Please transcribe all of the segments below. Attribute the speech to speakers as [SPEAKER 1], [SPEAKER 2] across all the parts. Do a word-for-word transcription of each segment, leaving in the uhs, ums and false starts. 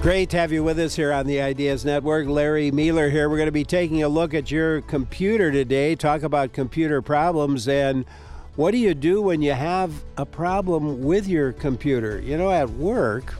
[SPEAKER 1] Great to have you with us here on the Ideas Network. Larry Mueller here. We're going to be taking a look at your computer today, talk about computer problems, and what do you do when you have a problem with your computer? You know, at work,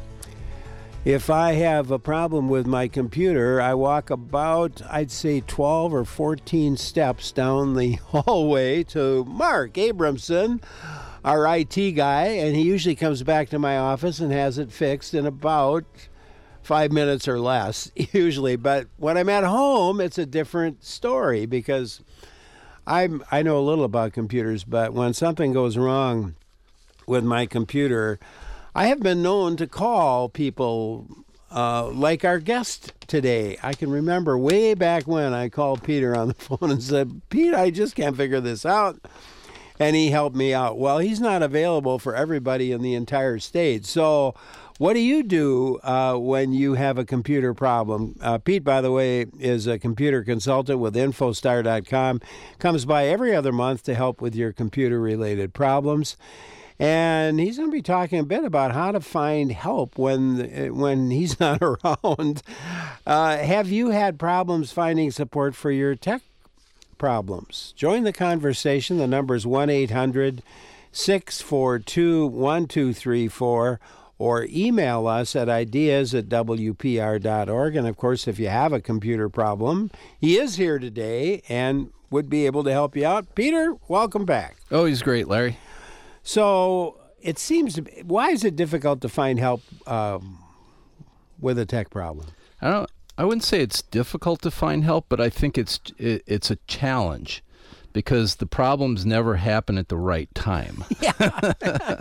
[SPEAKER 1] if I have a problem with my computer, I walk about, I'd say, twelve or fourteen steps down the hallway to Mark Abramson, our I T guy, and he usually comes back to my office and has it fixed in about five minutes or less, usually. But when I'm at home, it's a different story because I'm, I know a little about computers, but when something goes wrong with my computer, I have been known to call people uh, like our guest today. I can remember way back when I called Peter on the phone and said, Pete, I just can't figure this out. And he helped me out. Well, he's not available for everybody in the entire state. So what do you do uh, when you have a computer problem? Uh, Pete, by the way, is a computer consultant with Infostar dot com. Comes by every other month to help with your computer-related problems. And he's going to be talking a bit about how to find help when when he's not around. Uh, have you had problems finding support for your tech problems? Join the conversation. The number is one eight hundred six four two one two three four. Or email us at ideas at w p r dot org. And, of course, if you have a computer problem, he is here today and would be able to help you out. Peter, welcome back.
[SPEAKER 2] Oh, he's great, Larry.
[SPEAKER 1] So it seems to be, why is it difficult to find help um, with a tech problem?
[SPEAKER 2] I don't. I wouldn't say it's difficult to find help, but I think it's it, it's a challenge because the problems never happen at the right time.
[SPEAKER 1] Yeah.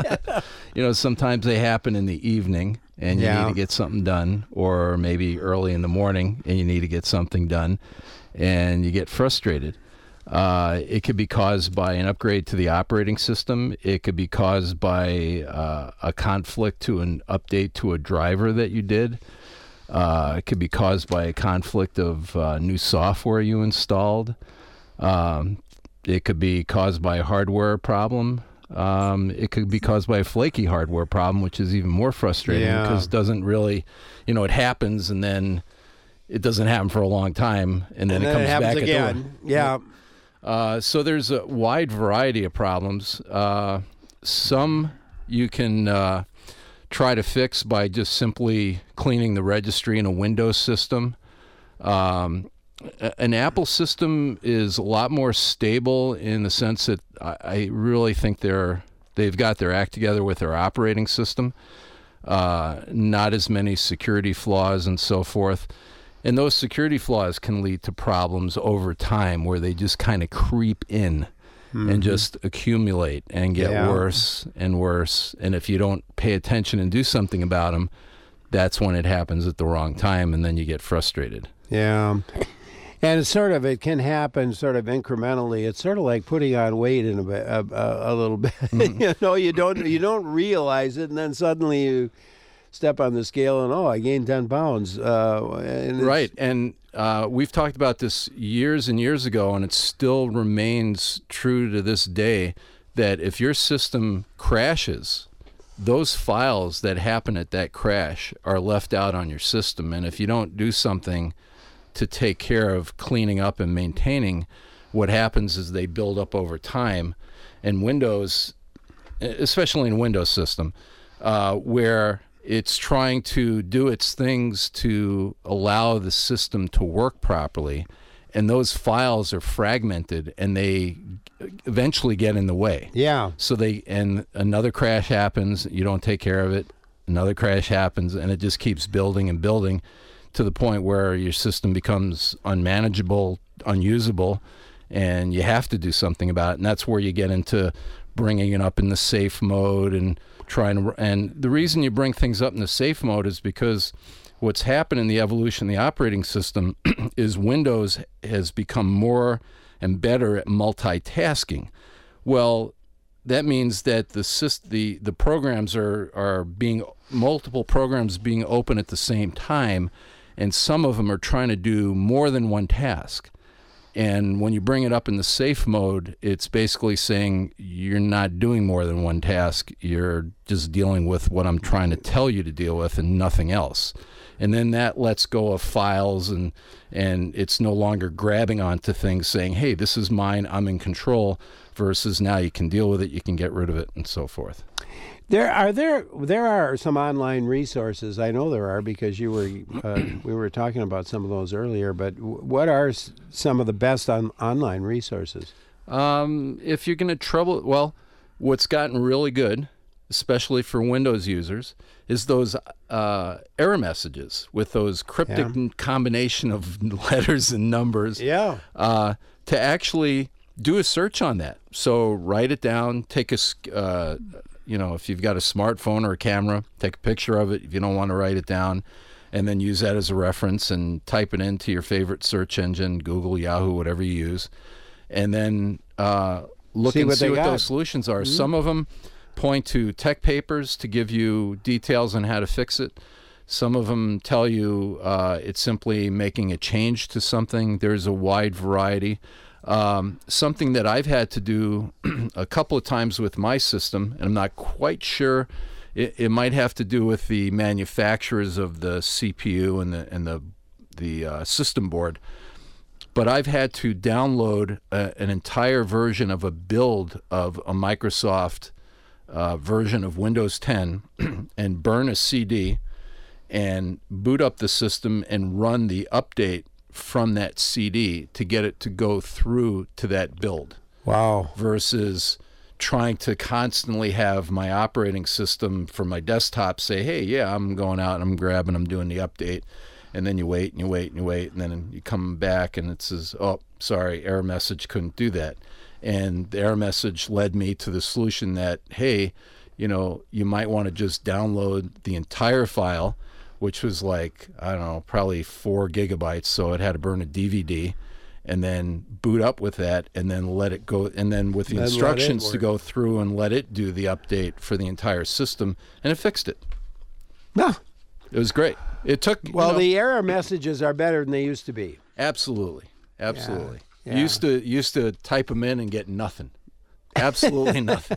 [SPEAKER 2] You know, sometimes they happen in the evening and you
[SPEAKER 1] Yeah.
[SPEAKER 2] need to get something done, or maybe early in the morning and you need to get something done, and you get frustrated. Uh, it could be caused by an upgrade to the operating system. It could be caused by uh, a conflict to an update to a driver that you did. Uh, it could be caused by a conflict of uh, new software you installed. Um, it could be caused by a hardware problem. Um, it could be caused by a flaky hardware problem, which is even more frustrating
[SPEAKER 1] Yeah.
[SPEAKER 2] because it doesn't really, you know, it happens and then it doesn't happen for a long time, and then
[SPEAKER 1] And
[SPEAKER 2] it
[SPEAKER 1] then
[SPEAKER 2] comes
[SPEAKER 1] it happens
[SPEAKER 2] back
[SPEAKER 1] again.
[SPEAKER 2] at the
[SPEAKER 1] Yeah.
[SPEAKER 2] uh, so there's a wide variety of problems. Uh, some you can uh, try to fix by just simply cleaning the registry in a Windows system. Um, a- an Apple system is a lot more stable in the sense that I, I really think they're they've got their act together with their operating system. Uh, not as many security flaws and so forth. And those security flaws can lead to problems over time where they just kind of creep in
[SPEAKER 1] Mm-hmm.
[SPEAKER 2] and just accumulate and get
[SPEAKER 1] Yeah.
[SPEAKER 2] worse and worse. And if you don't pay attention and do something about them, that's when it happens at the wrong time, and then you get frustrated.
[SPEAKER 1] Yeah. And it's sort of, it can happen sort of incrementally. It's sort of like putting on weight in a, bit, a, a, a little bit.
[SPEAKER 2] Mm-hmm.
[SPEAKER 1] you know, you don't you don't realize it, and then suddenly you step on the scale and, oh, I gained ten pounds. Uh, and it's-
[SPEAKER 2] Right. And uh, we've talked about this years and years ago, and it still remains true to this day, that if your system crashes, those files that happen at that crash are left out on your system. And if you don't do something to take care of cleaning up and maintaining, what happens is they build up over time. And Windows, especially in Windows system, uh, where it's trying to do its things to allow the system to work properly, and those files are fragmented and they eventually get in the way.
[SPEAKER 1] Yeah.
[SPEAKER 2] So they, and another crash happens, you don't take care of it, another crash happens, and it just keeps building and building to the point where your system becomes unmanageable, unusable, and you have to do something about it. And that's where you get into bringing it up in the safe mode and trying to, and the reason you bring things up in the safe mode is because what's happened in the evolution of the operating system is Windows has become more and better at multitasking. Well, that means that the syst- the the programs are are being multiple programs being open at the same time, and some of them are trying to do more than one task. And when you bring it up in the safe mode, it's basically saying you're not doing more than one task. You're just dealing with what I'm trying to tell you to deal with and nothing else. And then that lets go of files, and and it's no longer grabbing onto things saying, hey, this is mine, I'm in control, versus now you can deal with it, you can get rid of it, and so forth.
[SPEAKER 1] There are there there are some online resources. I know there are because you were uh, we were talking about some of those earlier. But w- what are s- some of the best on, online resources?
[SPEAKER 2] Um, if you're going to trouble, well, what's gotten really good, especially for Windows users, is those uh, error messages with those cryptic
[SPEAKER 1] Yeah.
[SPEAKER 2] combination of letters and numbers.
[SPEAKER 1] Yeah.
[SPEAKER 2] Uh, to actually do a search on that. So write it down, take a, s- uh, you know, if you've got a smartphone or a camera, take a picture of it if you don't want to write it down, and then use that as a reference and type it into your favorite search engine, Google, Yahoo, whatever you use, and then uh, look
[SPEAKER 1] See
[SPEAKER 2] and
[SPEAKER 1] what
[SPEAKER 2] see
[SPEAKER 1] they
[SPEAKER 2] what
[SPEAKER 1] got.
[SPEAKER 2] those solutions are. Some of them point to tech papers to give you details on how to fix it. Some of them tell you uh, it's simply making a change to something. There's a wide variety. Um, something that I've had to do a couple of times with my system, and I'm not quite sure, it, it might have to do with the manufacturers of the C P U and the and the the uh, system board. But I've had to download a, an entire version of a build of a Microsoft uh, version of Windows ten and burn a C D and boot up the system and run the update from that C D to get it to go through to that build,
[SPEAKER 1] Wow.
[SPEAKER 2] versus trying to constantly have my operating system for my desktop say, hey, yeah, I'm going out and I'm grabbing, I'm doing the update. And then you wait and you wait and you wait, and then you come back and it says, oh, sorry, error message, couldn't do that. And the error message led me to the solution that, hey, you know, you might want to just download the entire file, which was like, I don't know, probably four gigabytes. So it had to burn a D V D and then boot up with that and then let it go. And then with the
[SPEAKER 1] Then let it
[SPEAKER 2] instructions to
[SPEAKER 1] work.
[SPEAKER 2] go through and let it do the update for the entire system. And it fixed it.
[SPEAKER 1] No.
[SPEAKER 2] It was great. It took,
[SPEAKER 1] Well,
[SPEAKER 2] you know,
[SPEAKER 1] the error messages are better than they used to be.
[SPEAKER 2] absolutely. Absolutely.
[SPEAKER 1] Yeah.
[SPEAKER 2] You used to used to type them in and get nothing. Absolutely nothing.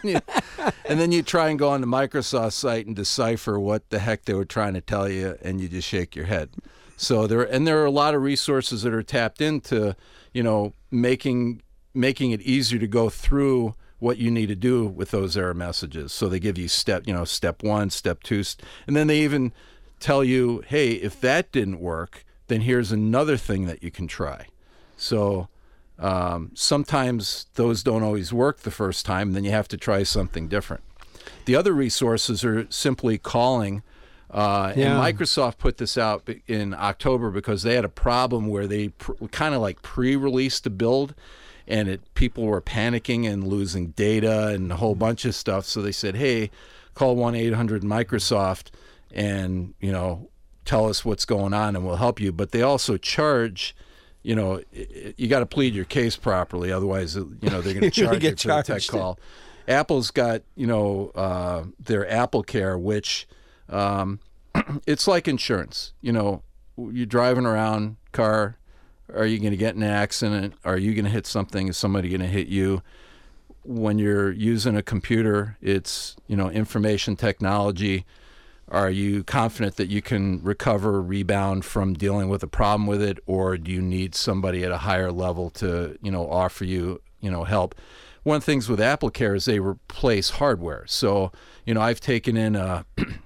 [SPEAKER 2] And then you try and go on the Microsoft site and decipher what the heck they were trying to tell you, and you just shake your head. So there, and there are a lot of resources that are tapped into, you know, making making it easier to go through what you need to do with those error messages. So they give you step, you know, step one, step two, st- and then they even tell you, hey, if that didn't work, then here's another thing that you can try. So um, sometimes those don't always work the first time, then you have to try something different. The other resources are simply calling, uh,
[SPEAKER 1] Yeah.
[SPEAKER 2] and Microsoft put this out be- in October because they had a problem where they pr- kind of like pre-released the build, and it people were panicking and losing data and a whole bunch of stuff. So they said, hey, call one eight hundred Microsoft and, you know, tell us what's going on and we'll help you. But they also charge, you know, i- i- you got to plead your case properly. Otherwise, you know, they're going to
[SPEAKER 1] You
[SPEAKER 2] charge
[SPEAKER 1] get
[SPEAKER 2] you for the tech
[SPEAKER 1] charged.
[SPEAKER 2] call. Apple's got, you know, uh, their Apple Care, which um, it's like insurance. You know, you're driving around, car, are you going to get in an accident? Are you going to hit something? Is somebody going to hit you? When you're using a computer, it's, you know, information technology. Are you confident that you can recover, rebound from dealing with a problem with it, or do you need somebody at a higher level to, you know, offer you, you know, help? One of the things with Apple Care is they replace hardware. So, you know, I've taken in a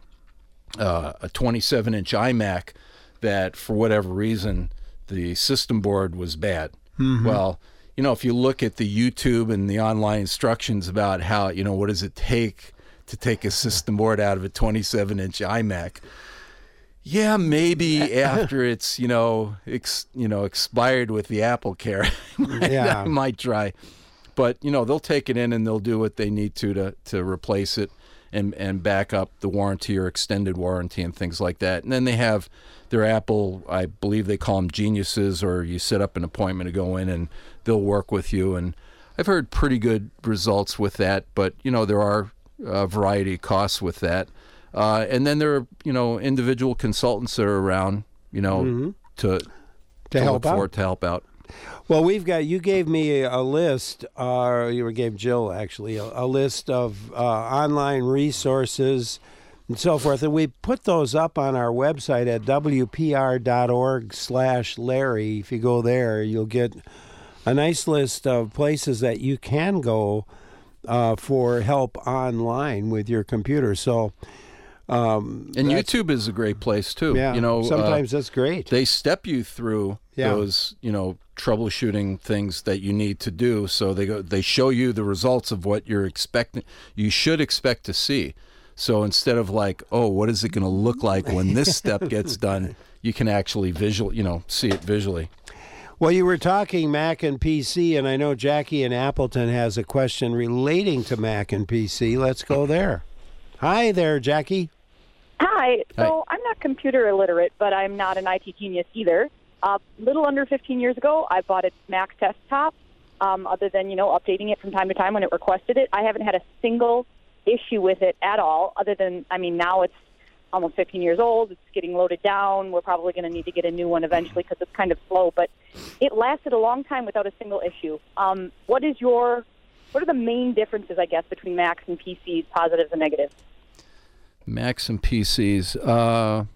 [SPEAKER 2] uh, a twenty-seven inch iMac that, for whatever reason, the system board was bad. Well, you know, if you look at the YouTube and the online instructions about how, you know, what does it take to take a system board out of a twenty-seven inch iMac? Yeah, maybe after it's, you know, ex, you know, expired with the Apple Care, I might,
[SPEAKER 1] Yeah.
[SPEAKER 2] I might try. But, you know, they'll take it in and they'll do what they need to to, to replace it and, and back up the warranty or extended warranty and things like that. And then they have their Apple, I believe they call them geniuses, or you set up an appointment to go in and they'll work with you. And I've heard pretty good results with that, but, you know, there are a variety of costs with that. Uh, and then there are, you know, individual consultants that are around, you know, to,
[SPEAKER 1] To help
[SPEAKER 2] look
[SPEAKER 1] out.
[SPEAKER 2] for, to help out.
[SPEAKER 1] Well, we've got, you gave me a list, uh, you gave Jill actually, a, a list of uh, online resources and so forth. And we put those up on our website at w p r dot org slash Larry. If you go there, you'll get a nice list of places that you can go uh, for help online with your computer. So, um,
[SPEAKER 2] and YouTube is a great place too.
[SPEAKER 1] Yeah,
[SPEAKER 2] you know,
[SPEAKER 1] sometimes
[SPEAKER 2] uh,
[SPEAKER 1] that's great.
[SPEAKER 2] They step you through
[SPEAKER 1] Yeah.
[SPEAKER 2] those, you know, troubleshooting things that you need to do. So they go, they show you the results of what you're expecting, you should expect to see. So instead of like, oh, what is it going to look like when this step gets done, you can actually visual, you know, see it visually.
[SPEAKER 1] Well, you were talking Mac and P C, and I know Jackie in Appleton has a question relating to Mac and P C. Let's go there. Hi there, Jackie.
[SPEAKER 3] Hi. So
[SPEAKER 2] Hi.
[SPEAKER 3] I'm not computer illiterate, but I'm not an I T genius either. A uh, little under fifteen years ago, I bought a Mac desktop. Um, other than, you know, updating it from time to time when it requested it, I haven't had a single issue with it at all, other than, I mean, now it's almost fifteen years old. It's getting loaded down. We're probably going to need to get a new one eventually because it's kind of slow. But it lasted a long time without a single issue. Um, what is your, what are the main differences, I guess, between Macs and P Cs, positives and negatives?
[SPEAKER 2] Macs and P Cs, uh,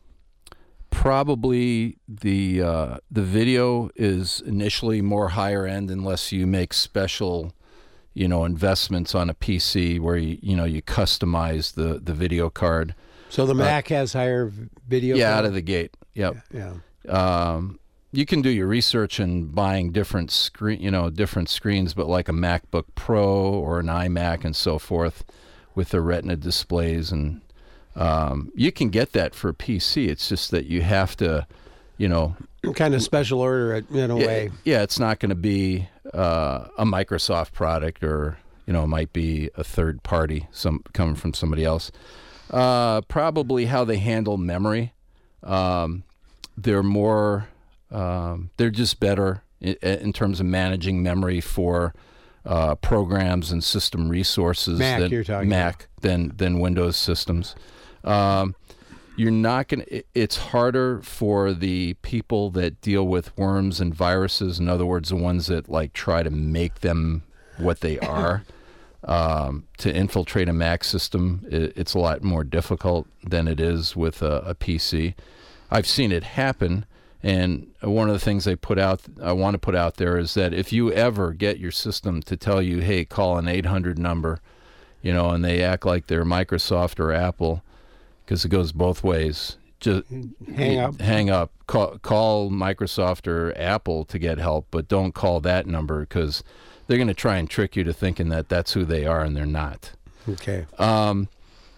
[SPEAKER 2] probably the uh, the video is initially more higher end unless you make special, you know, investments on a P C where you you know you customize the the video card.
[SPEAKER 1] So the Mac uh, has higher video.
[SPEAKER 2] Yeah,
[SPEAKER 1] card?
[SPEAKER 2] out of the gate. Yep.
[SPEAKER 1] Yeah.
[SPEAKER 2] Um, you can do your research in buying different screen, you know, different screens, but like a MacBook Pro or an iMac and so forth, with the Retina displays, and um, you can get that for a P C. It's just that you have to, you know,
[SPEAKER 1] kind of special order it in a
[SPEAKER 2] yeah,
[SPEAKER 1] way.
[SPEAKER 2] Yeah, it's not going to be uh, a Microsoft product, or you know, it might be a third party, some coming from somebody else. Uh, probably how they handle memory. Um, they're more, um, they're just better in, in terms of managing memory for uh, programs and system resources.
[SPEAKER 1] Mac,
[SPEAKER 2] than,
[SPEAKER 1] you're talking
[SPEAKER 2] Mac
[SPEAKER 1] about.
[SPEAKER 2] than than Windows systems. Um, you're not going to, it's harder for the people that deal with worms and viruses. In other words, the ones that like try to make them what they are. Um, to infiltrate a Mac system, it, it's a lot more difficult than it is with a, a P C. I've seen it happen, and one of the things I put out, I want to put out there is that if you ever get your system to tell you, hey, call an eight hundred number, you know, and they act like they're Microsoft or Apple, because it goes both ways. Just
[SPEAKER 1] hang up.
[SPEAKER 2] Hang up. Call, call Microsoft or Apple to get help, but don't call that number, because they're going to try and trick you to thinking that that's who they are, and they're not.
[SPEAKER 1] Okay.
[SPEAKER 2] Um,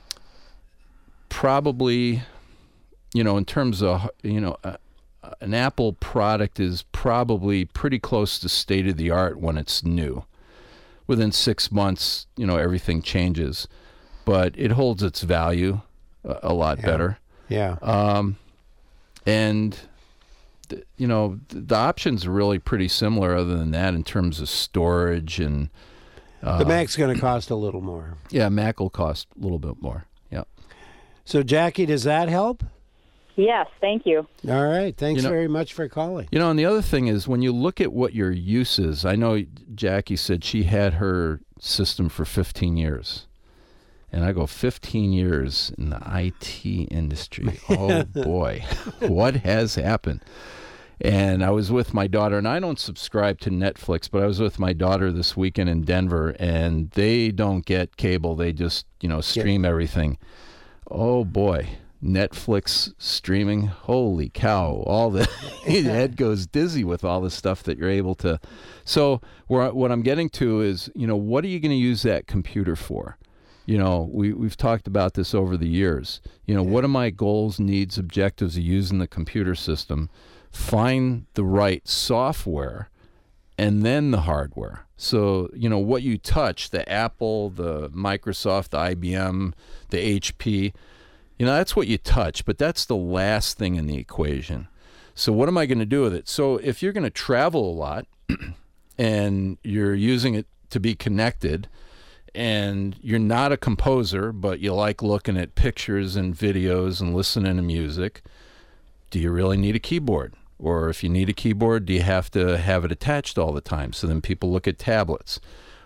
[SPEAKER 2] probably, you know, in terms of, you know, uh, an Apple product is probably pretty close to state of the art when it's new. Within six months, you know, everything changes, but it holds its value a, a lot
[SPEAKER 1] yeah.
[SPEAKER 2] better.
[SPEAKER 1] Yeah.
[SPEAKER 2] Um, and you know, the options are really pretty similar other than that in terms of storage and... Uh,
[SPEAKER 1] the Mac's going to cost a little more.
[SPEAKER 2] Yeah, Mac will cost a little bit more. Yeah.
[SPEAKER 1] So, Jackie, does that help?
[SPEAKER 3] Yes, thank you.
[SPEAKER 1] All right. Thanks
[SPEAKER 2] you know,
[SPEAKER 1] very much for calling.
[SPEAKER 2] You know, and the other thing is when you look at what your use is, I know Jackie said she had her system for fifteen years. And I go, fifteen years in the I T industry. Oh, boy. What has happened? And I was with my daughter, and I don't subscribe to Netflix, but I was with my daughter this weekend in Denver, and they don't get cable. They just, you know, stream yeah. everything. Oh, boy. Netflix streaming, holy cow. All the head goes dizzy with all the stuff that you're able to. So where, what I'm getting to is, you know, what are you going to use that computer for? You know, we, we've talked about this over the years. You know, yeah. what are my goals, needs, objectives of using the computer system? Find the right software and then the hardware. So, you know, what you touch, the Apple, the Microsoft, the I B M, the H P, you know, that's what you touch, but that's the last thing in the equation. So what am I going to do with it? So if you're going to travel a lot and you're using it to be connected, and you're not a composer, but you like looking at pictures and videos and listening to music, do you really need a keyboard? Or if you need a keyboard, do you have to have it attached all the time? So then people look at tablets.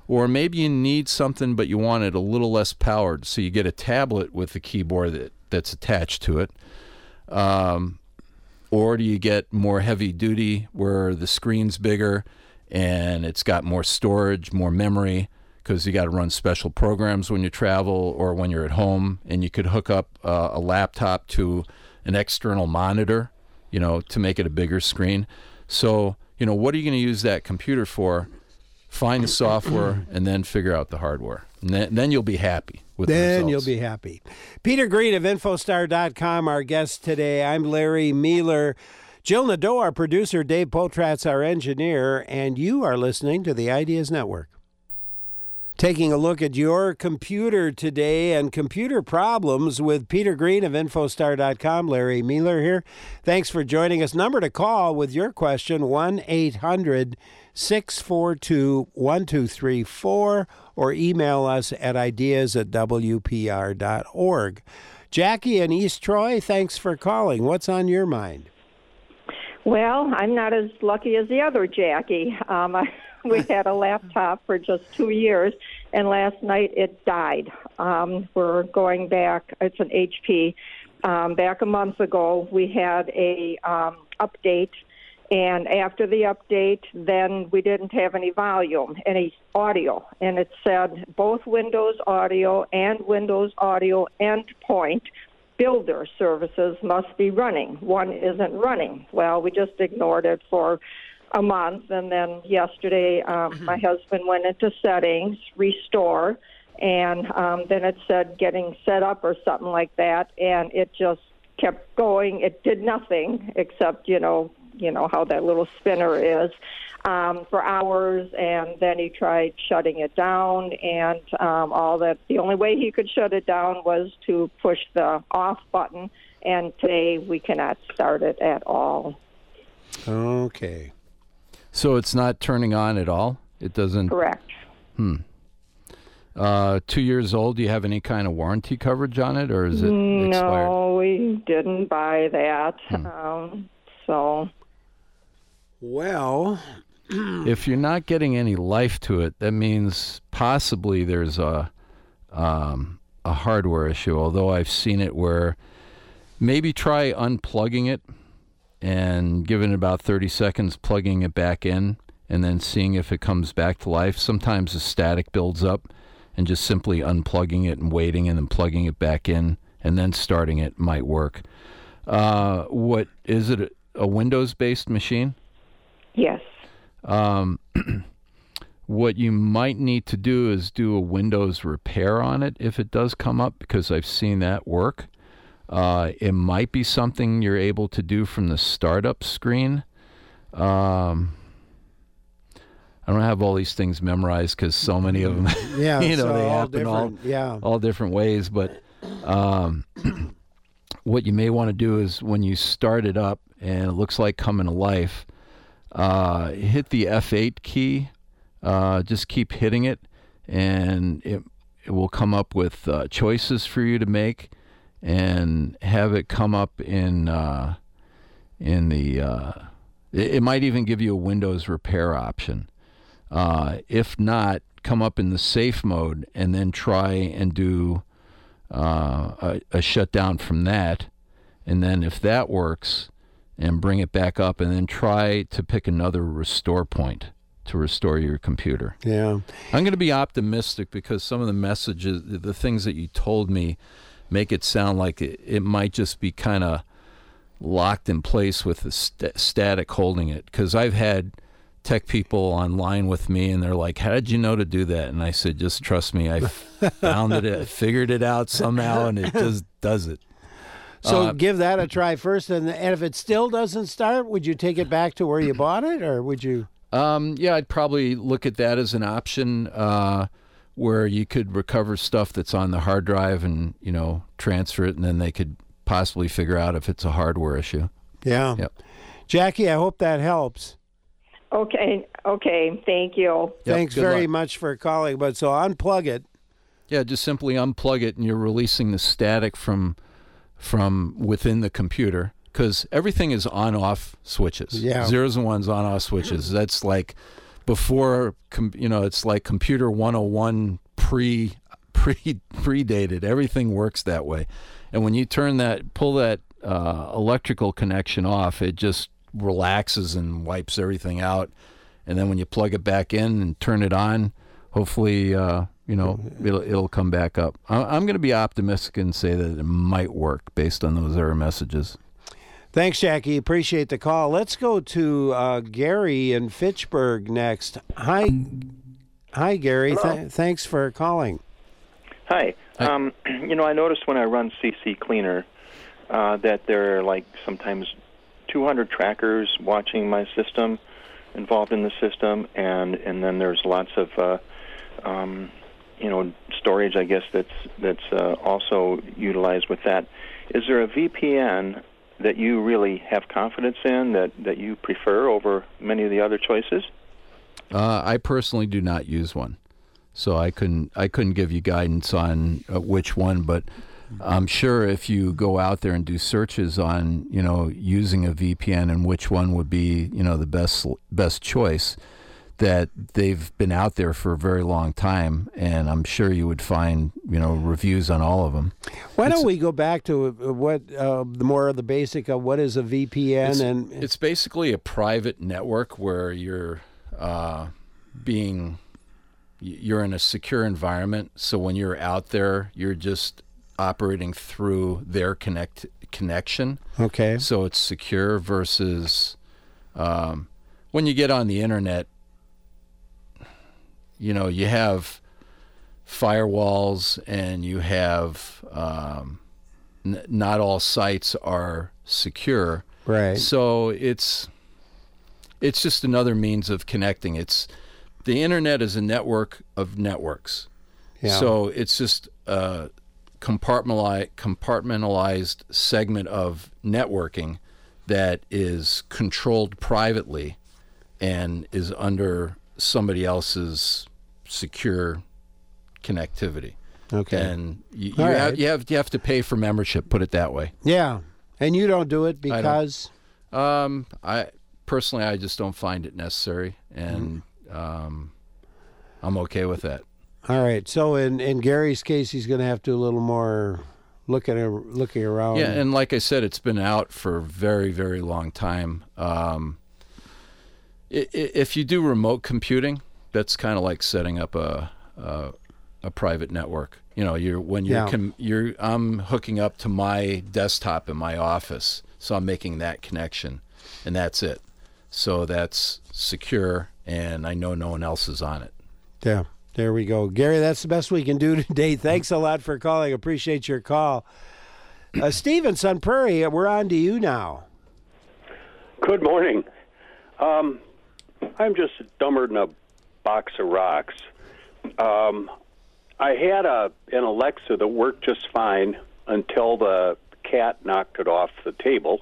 [SPEAKER 2] Or maybe you need something, but you want it a little less powered, so you get a tablet with the keyboard that, that's attached to it. Um, or do you get more heavy duty where the screen's bigger and it's got more storage, more memory, because you got to run special programs when you travel or when you're at home, and you could hook up uh, a laptop to an external monitor, you know, to make it a bigger screen. So, you know, what are you going to use that computer for? Find the software and then figure out the hardware. And then, then you'll be happy with the
[SPEAKER 1] Then
[SPEAKER 2] results.
[SPEAKER 1] you'll be happy. Peter Green of Infostar dot com, our guest today. I'm Larry Mealer. Jill Nadeau, our producer. Dave Poltratz, our engineer. And you are listening to the Ideas Network. Taking a look at your computer today and computer problems with Peter Green of Infostar dot com. Larry Mealer here. Thanks for joining us. Number to call with your question, one eight hundred six four two one two three four, or email us at ideas at w p r dot org. Jackie in East Troy, thanks for calling. What's on your mind?
[SPEAKER 4] Well, I'm not as lucky as the other Jackie. Um, I, we had a laptop for just two years, and last night it died. Um, we're going back. It's an H P. Um, back a month ago, we had a um, update, and after the update, then we didn't have any volume, any audio, and it said both Windows Audio and Windows Audio Endpoint Builder services must be running. One isn't running. Well, we just ignored it for a month, and then yesterday um, mm-hmm. my husband went into settings, restore, and um, then it said getting set up or something like that, and it just kept going. It did nothing except, you know, you know how that little spinner is, um, for hours, and then he tried shutting it down, and um, all that. The only way he could shut it down was to push the off button, and today we cannot start it at all.
[SPEAKER 1] Okay.
[SPEAKER 2] So it's not turning on at all? It doesn't?
[SPEAKER 4] Correct.
[SPEAKER 2] Hmm. Uh, two years old, do you have any kind of warranty coverage on it, or is it
[SPEAKER 4] no,
[SPEAKER 2] expired?
[SPEAKER 4] No, we didn't buy that.
[SPEAKER 2] Hmm.
[SPEAKER 4] Um, so...
[SPEAKER 1] Well...
[SPEAKER 2] if you're not getting any life to it, that means possibly there's a um, a hardware issue, although I've seen it where maybe try unplugging it and giving it about thirty seconds, plugging it back in, and then seeing if it comes back to life. Sometimes the static builds up, and just simply unplugging it and waiting and then plugging it back in and then starting it might work. Uh, what is it, a, a Windows-based machine?
[SPEAKER 4] Yes.
[SPEAKER 2] Um, what you might need to do is do a Windows repair on it if it does come up, because I've seen that work. Uh, it might be something you're able to do from the startup screen. Um, I don't have all these things memorized because so many of them,
[SPEAKER 1] yeah,
[SPEAKER 2] you know,
[SPEAKER 1] so
[SPEAKER 2] they
[SPEAKER 1] all
[SPEAKER 2] happen all,
[SPEAKER 1] yeah.
[SPEAKER 2] all different ways. But um, what you may want to do is when you start it up and it looks like coming to life, uh, hit the F eight key. Uh, just keep hitting it, and it it will come up with uh, choices for you to make, and have it come up in uh, in the. Uh, it, it might even give you a Windows repair option. Uh, if not, come up in the safe mode, and then try and do uh, a, a shutdown from that, and then if that works, and bring it back up, and then try to pick another restore point to restore your computer.
[SPEAKER 1] Yeah.
[SPEAKER 2] I'm going to be optimistic because some of the messages, the things that you told me, make it sound like it, it might just be kind of locked in place with the st- static holding it. Because I've had tech people online with me, and they're like, how did you know to do that? And I said, just trust me. I found it, I figured it out somehow, and it just does it.
[SPEAKER 1] So
[SPEAKER 2] Uh,
[SPEAKER 1] give that a try first, and, and if it still doesn't start, would you take it back to where you bought it, or would you?
[SPEAKER 2] Um, yeah, I'd probably look at that as an option uh, where you could recover stuff that's on the hard drive and, you know, transfer it, and then they could possibly figure out if it's a hardware issue.
[SPEAKER 1] Yeah.
[SPEAKER 2] Yep.
[SPEAKER 1] Jackie, I hope that helps.
[SPEAKER 4] Okay. Okay. Thank you.
[SPEAKER 2] Yep,
[SPEAKER 1] Thanks
[SPEAKER 2] good
[SPEAKER 1] very
[SPEAKER 2] luck.
[SPEAKER 1] much for calling. But so unplug it.
[SPEAKER 2] Yeah, just simply unplug it, and you're releasing the static from from within the computer, because everything is on-off switches.
[SPEAKER 1] Yeah.
[SPEAKER 2] Zeros and ones, on-off switches. That's like before, com, you know, it's like computer one oh one pre pre predated. Everything works that way, and when you turn that, pull that uh, electrical connection off, it just relaxes and wipes everything out. And then when you plug it back in and turn it on, hopefully, uh, you know, it'll it'll come back up. I, I'm going to be optimistic and say that it might work based on those error messages.
[SPEAKER 1] Thanks, Jackie. Appreciate the call. Let's go to uh, Gary in Fitchburg next. Hi, hi, Gary. Th- thanks for calling.
[SPEAKER 5] Hi. Um, you know, I noticed when I run C C Cleaner uh, that there are like sometimes two hundred trackers watching my system, involved in the system, and, and then there's lots of uh, um, you know storage, I guess, that's that's uh, also utilized with that. Is there a V P N that you really have confidence in, that, that you prefer over many of the other choices?
[SPEAKER 2] Uh, I personally do not use one, so I couldn't I couldn't give you guidance on uh, which one. But I'm sure if you go out there and do searches on, you know, using a V P N and which one would be, you know, the best best choice, that they've been out there for a very long time, and I'm sure you would find, you know, reviews on all of them.
[SPEAKER 1] Why
[SPEAKER 2] It's-
[SPEAKER 1] don't we go back to what uh, the more of the basic of what is a V P N?
[SPEAKER 2] It's,
[SPEAKER 1] and
[SPEAKER 2] it's basically a private network where you're uh, being you're in a secure environment. So when you're out there, you're just operating through their connect connection.
[SPEAKER 1] Okay.
[SPEAKER 2] So it's secure versus um, when you get on the internet, you know, you have firewalls and you have um, n- not all sites are secure.
[SPEAKER 1] Right.
[SPEAKER 2] So it's it's just another means of connecting. It's the internet is a network of networks.
[SPEAKER 1] Yeah.
[SPEAKER 2] So it's just a compartmentalized, compartmentalized segment of networking that is controlled privately and is under somebody else's secure connectivity.
[SPEAKER 1] Okay.
[SPEAKER 2] And you, you,
[SPEAKER 1] All
[SPEAKER 2] have,
[SPEAKER 1] right.
[SPEAKER 2] you have you have to pay for membership. Put it that way.
[SPEAKER 1] Yeah. And you don't do it
[SPEAKER 2] I don't.
[SPEAKER 1] because
[SPEAKER 2] Um, I personally, I just don't find it necessary, and um, I'm okay with that.
[SPEAKER 1] all right. So in, in Gary's case, he's going to have to do a little more looking ar- looking around.
[SPEAKER 2] Yeah, and like I said, it's been out for a very, very long time. Um, i- i- if you do remote computing, that's kind of like setting up a, a a private network. You know, you're when you're
[SPEAKER 1] Yeah.
[SPEAKER 2] com- you're I'm hooking up to my desktop in my office, so I'm making that connection, and that's it. So that's secure, and I know no one else is on it.
[SPEAKER 1] Yeah. There we go. Gary, that's the best we can do today. Thanks a lot for calling. Appreciate your call. Uh, Steve in Sun Prairie, we're on to you now.
[SPEAKER 6] Good morning. Um, I'm just dumber than a box of rocks. Um, I had a an Alexa that worked just fine until the cat knocked it off the table.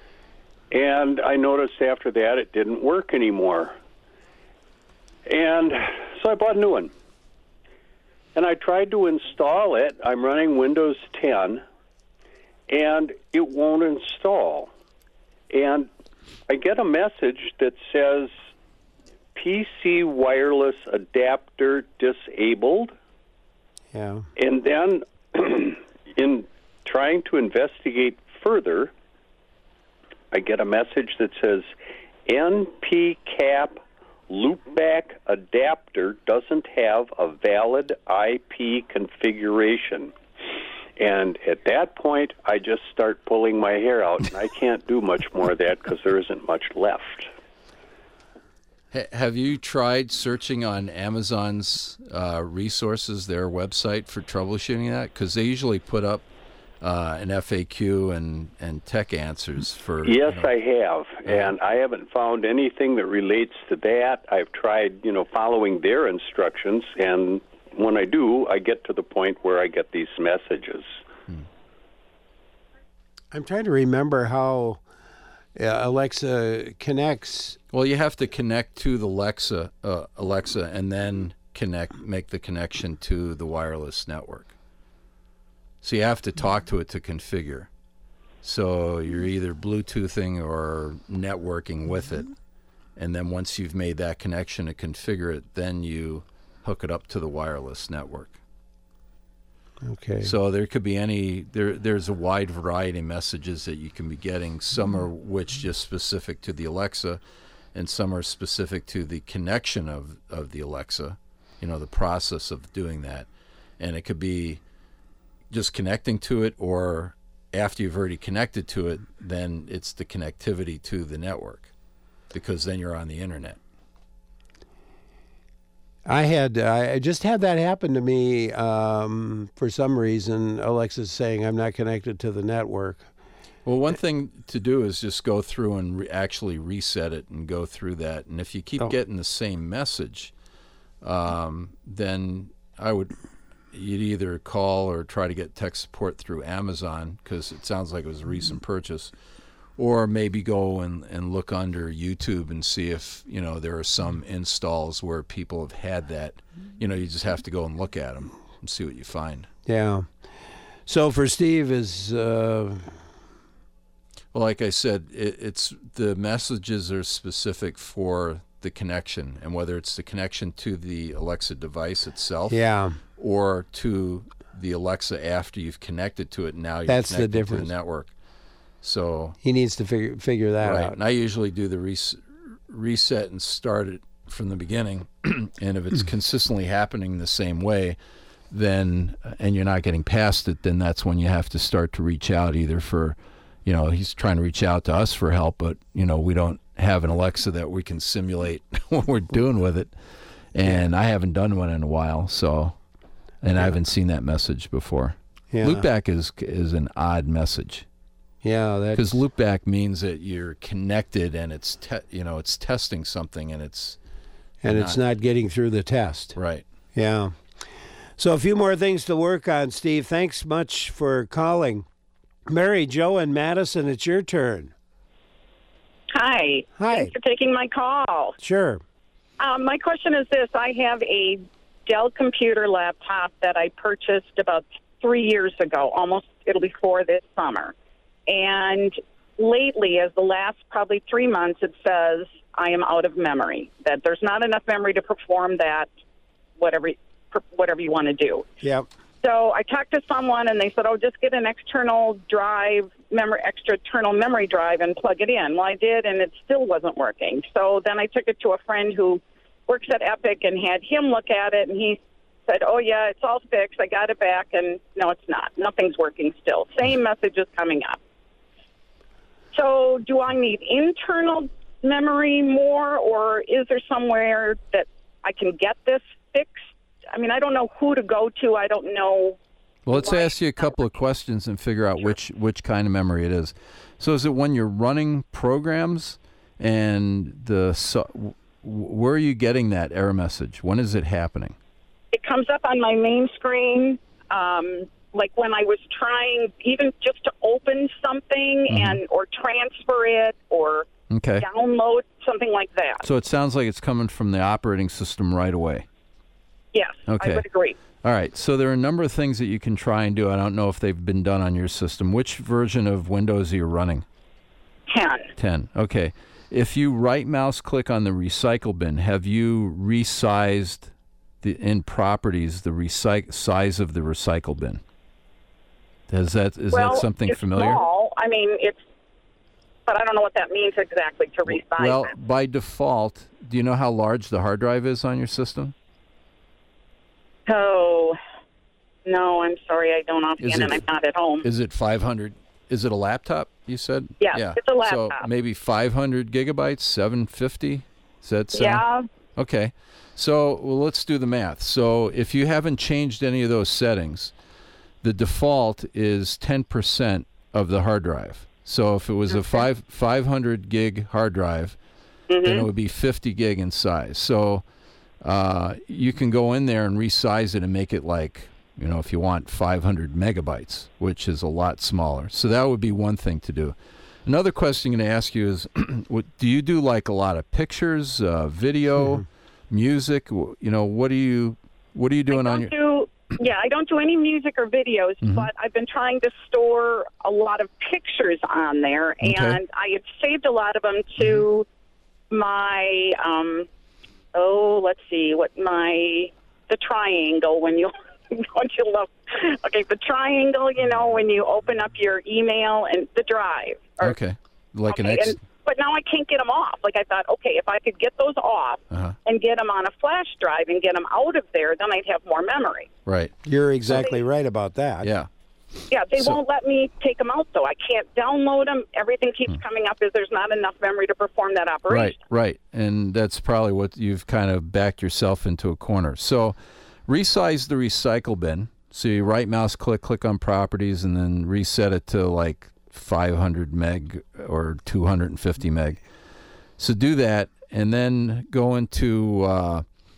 [SPEAKER 6] And I noticed after that it didn't work anymore. And so I bought a new one. And I tried to install it. I'm running Windows ten, and it won't install. And I get a message that says P C wireless adapter disabled.
[SPEAKER 1] Yeah.
[SPEAKER 6] And then in trying to investigate further, I get a message that says N P cap loopback adapter doesn't have a valid I P configuration. And at that point, I just start pulling my hair out, and I can't do much more of that because there isn't much left.
[SPEAKER 2] Ha- Have you tried searching on Amazon's uh, resources, their website, for troubleshooting that? Because they usually put up uh, an F A Q and, and tech answers for...
[SPEAKER 6] Yes,
[SPEAKER 2] you know,
[SPEAKER 6] I have, and I haven't found anything that relates to that. I've tried, you know, following their instructions, and when I do, I get to the point where I get these messages.
[SPEAKER 1] I'm trying to remember how uh, Alexa connects.
[SPEAKER 2] Well, you have to connect to the Alexa, uh, Alexa, and then connect, make the connection to the wireless network. So you have to talk to it to configure. So you're either Bluetoothing or networking with it, And then once you've made that connection and configure it, then you hook it up to the wireless network.
[SPEAKER 1] Okay.
[SPEAKER 2] So there could be any, there. there's a wide variety of messages that you can be getting. Some are which just specific to the Alexa, and some are specific to the connection of, of the Alexa, you know, the process of doing that. And it could be just connecting to it, or after you've already connected to it, then it's the connectivity to the network, because then you're on the internet.
[SPEAKER 1] I had I just had that happen to me um, for some reason. Alexa's saying I'm not connected to the network.
[SPEAKER 2] Well, one thing to do is just go through and re- actually reset it and go through that. And if you keep
[SPEAKER 1] Oh.
[SPEAKER 2] getting the same message, um, then I would you'd either call or try to get tech support through Amazon, because it sounds like it was a recent purchase, or maybe go and, and look under YouTube and see if, you know, there are some installs where people have had that. You know, you just have to go and look at them and see what you find.
[SPEAKER 1] Yeah. So for Steve is uh,
[SPEAKER 2] Well, like I said, it, it's the messages are specific for the connection, and whether it's the connection to the Alexa device itself,
[SPEAKER 1] yeah.
[SPEAKER 2] or to the Alexa after you've connected to it. Now you're
[SPEAKER 1] That's the
[SPEAKER 2] connected to
[SPEAKER 1] difference.
[SPEAKER 2] the network. So
[SPEAKER 1] He needs to figure figure that
[SPEAKER 2] right,
[SPEAKER 1] out.
[SPEAKER 2] and I usually do the res- reset and start it from the beginning. And if it's consistently happening the same way, then and you're not getting past it, then that's when you have to start to reach out, either for, you know, he's trying to reach out to us for help, but you know, we don't have an Alexa that we can simulate what we're doing with it, and I haven't done one in a while, so and I haven't seen that message before.
[SPEAKER 1] Yeah.
[SPEAKER 2] Loopback is is an odd message.
[SPEAKER 1] Yeah, that
[SPEAKER 2] Because loopback means that you're connected and it's te- you know it's testing something and it's
[SPEAKER 1] and it's not getting through the test.
[SPEAKER 2] right.
[SPEAKER 1] Yeah. So a few more things to work on, Steve. Thanks much for calling. Mary Jo and Madison, it's your turn.
[SPEAKER 7] Hi.
[SPEAKER 1] Hi.
[SPEAKER 7] Thanks for taking my call.
[SPEAKER 1] Sure.
[SPEAKER 7] Um, my question is this. I have a Dell computer laptop that I purchased about three years ago, almost it'll be four this summer. And lately, as the last probably three months, it says I am out of memory, that there's not enough memory to perform that, whatever, whatever you want to do.
[SPEAKER 1] Yep.
[SPEAKER 7] So I talked to someone, and they said, oh, just get an external drive, memory, extra internal memory drive, and plug it in. Well, I did, and it still wasn't working. So then I took it to a friend who works at Epic and had him look at it, and he said, oh, yeah, it's all fixed. I got it back, and no, it's not. Nothing's working still. Same message is coming up. So do I need internal memory more, or is there somewhere that I can get this fixed? I mean, I don't know who to go to. I don't know.
[SPEAKER 2] Well, let's
[SPEAKER 7] why
[SPEAKER 2] ask you a
[SPEAKER 7] it's not
[SPEAKER 2] couple of
[SPEAKER 7] working.
[SPEAKER 2] questions and figure out which which kind of memory it is. So is it when you're running programs and the so, w- where are you getting that error message? When is it happening?
[SPEAKER 7] It comes up on my main screen, um, like when I was trying even just to open something
[SPEAKER 2] Mm-hmm.
[SPEAKER 7] and or transfer it or
[SPEAKER 2] Okay.
[SPEAKER 7] download something like that.
[SPEAKER 2] So it sounds like it's coming from the operating system right away.
[SPEAKER 7] Yes,
[SPEAKER 2] Okay.
[SPEAKER 7] I would agree.
[SPEAKER 2] All right. So there are a number of things that you can try and do. I don't know if they've been done on your system. Which version of Windows are you running?
[SPEAKER 7] Ten.
[SPEAKER 2] ten. Okay. If you right mouse click on the recycle bin, have you resized the in properties the recyc- size of the recycle bin? Is that is
[SPEAKER 7] well,
[SPEAKER 2] that something
[SPEAKER 7] it's
[SPEAKER 2] familiar?
[SPEAKER 7] Small. I mean, it's, but I don't know what that means exactly to resize
[SPEAKER 2] Well,
[SPEAKER 7] it.
[SPEAKER 2] by default, do you know how large the hard drive is on your system?
[SPEAKER 7] Oh, no, I'm sorry, I don't offhand,
[SPEAKER 2] Is it-
[SPEAKER 7] and I'm not at home.
[SPEAKER 2] Is it five hundred? Is it a laptop, you said?
[SPEAKER 7] Yes,
[SPEAKER 2] yeah.
[SPEAKER 7] it's a laptop.
[SPEAKER 2] So maybe five hundred gigabytes, seven fifty? Does that sound?
[SPEAKER 7] Yeah,
[SPEAKER 2] Okay. So well, let's do the math. So if you haven't changed any of those settings, the default is ten percent of the hard drive. So if it was a five, 500 gig hard drive, then it would be fifty gig in size. So uh, you can go in there and resize it and make it like, you know, if you want five hundred megabytes, which is a lot smaller. So that would be one thing to do. Another question I'm going to ask you is, what, do you do like a lot of pictures, uh, video, mm-hmm. music? You know, what do you what are you doing
[SPEAKER 7] I
[SPEAKER 2] on
[SPEAKER 7] don't
[SPEAKER 2] your?
[SPEAKER 7] do, yeah, I don't do any music or videos,
[SPEAKER 2] Mhm.
[SPEAKER 7] but I've been trying to store a lot of pictures on there,
[SPEAKER 2] Okay.
[SPEAKER 7] and I had saved a lot of them to my, um, oh, let's see, what my, the triangle when you, don't you love, okay, the triangle, you know, when you open up your email and the drive. Or,
[SPEAKER 2] Okay. Like
[SPEAKER 7] okay,
[SPEAKER 2] an X.
[SPEAKER 7] and, but now I can't get them off. Like I thought, okay, if I could get those off
[SPEAKER 2] Uh-huh.
[SPEAKER 7] and get them on a flash drive and get them out of there, then I'd have more memory.
[SPEAKER 2] Right.
[SPEAKER 1] You're exactly right about that.
[SPEAKER 2] Yeah.
[SPEAKER 7] Yeah, they
[SPEAKER 2] So-
[SPEAKER 7] won't let me take them out, though. I can't download them. Everything keeps
[SPEAKER 2] Hmm.
[SPEAKER 7] coming up as there's not enough memory to perform that operation.
[SPEAKER 2] Right, right. And that's probably what you've kind of backed yourself into a corner. So resize the recycle bin. So you right mouse click, click on properties, and then reset it to like five hundred meg or two hundred fifty meg. So do that, and then go into uh,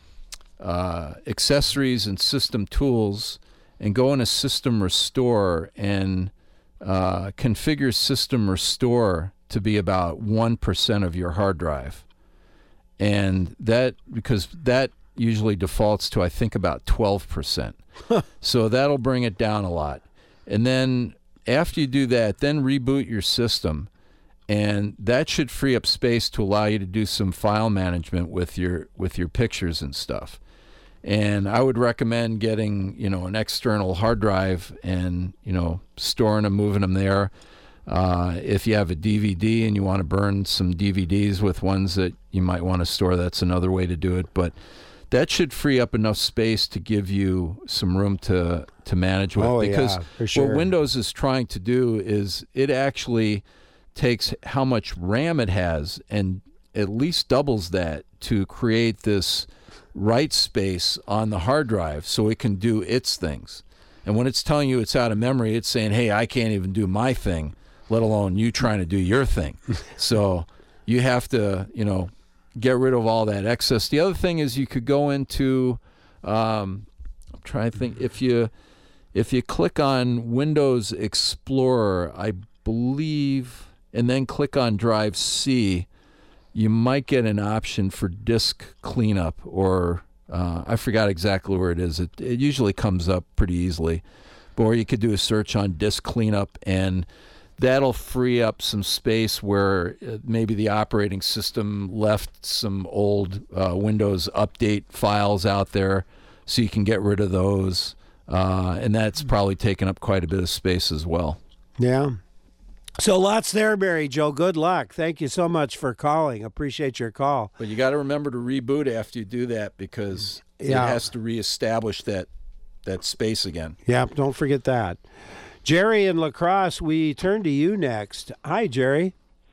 [SPEAKER 2] uh, accessories and system tools, and go into system restore and uh, configure system restore to be about one percent of your hard drive. And that, because that usually defaults to, I think, about twelve percent. So that'll bring it down a lot. And then after you do that, then reboot your system. And that should free up space to allow you to do some file management with your with your pictures and stuff. And I would recommend getting, you know, an external hard drive and, you know, storing them, moving them there. Uh, if you have a D V D and you want to burn some D V Ds with ones that you might want to store, that's another way to do it. But that should free up enough space to give you some room to, to manage with.
[SPEAKER 1] Oh,
[SPEAKER 2] because
[SPEAKER 1] yeah, for sure.
[SPEAKER 2] what Windows is trying to do is it actually takes how much RAM it has and at least doubles that to create this write space on the hard drive so it can do its things. And when it's telling you it's out of memory, it's saying, hey, I can't even do my thing, let alone you trying to do your thing. So you have to, you know, get rid of all that excess. The other thing is you could go into, um, I'm trying to think, if you if you click on Windows Explorer, I believe, and then click on Drive C, you might get an option for disk cleanup, or uh, I forgot exactly where it is. It, it usually comes up pretty easily. But or you could do a search on disk cleanup, and that'll free up some space where uh, maybe the operating system left some old uh, Windows update files out there, so you can get rid of those. Uh, and that's probably taken up quite a bit of space as well.
[SPEAKER 1] Yeah. So lots there, Mary Jo. Good luck. Thank you so much for calling. Appreciate your call.
[SPEAKER 2] But you got to remember to reboot after you do that, because
[SPEAKER 1] Yeah.
[SPEAKER 2] it has to reestablish that that space again.
[SPEAKER 1] Yeah, don't forget that. Jerry in La Crosse, we turn to you next. Hi, Jerry.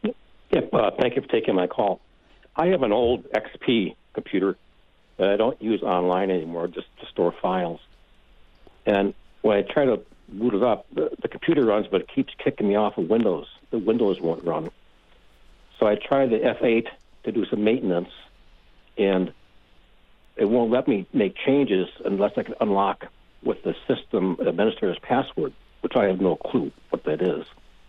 [SPEAKER 8] Yep, uh, thank you for taking my call. I have an old X P computer that I don't use online anymore, just to store files. And when I try to boot it up, the, the computer runs, but it keeps kicking me off of Windows. The Windows won't run. So I tried the F eight to do some maintenance, and it won't let me make changes unless I can unlock with the system administrator's password, which I have no clue what that is.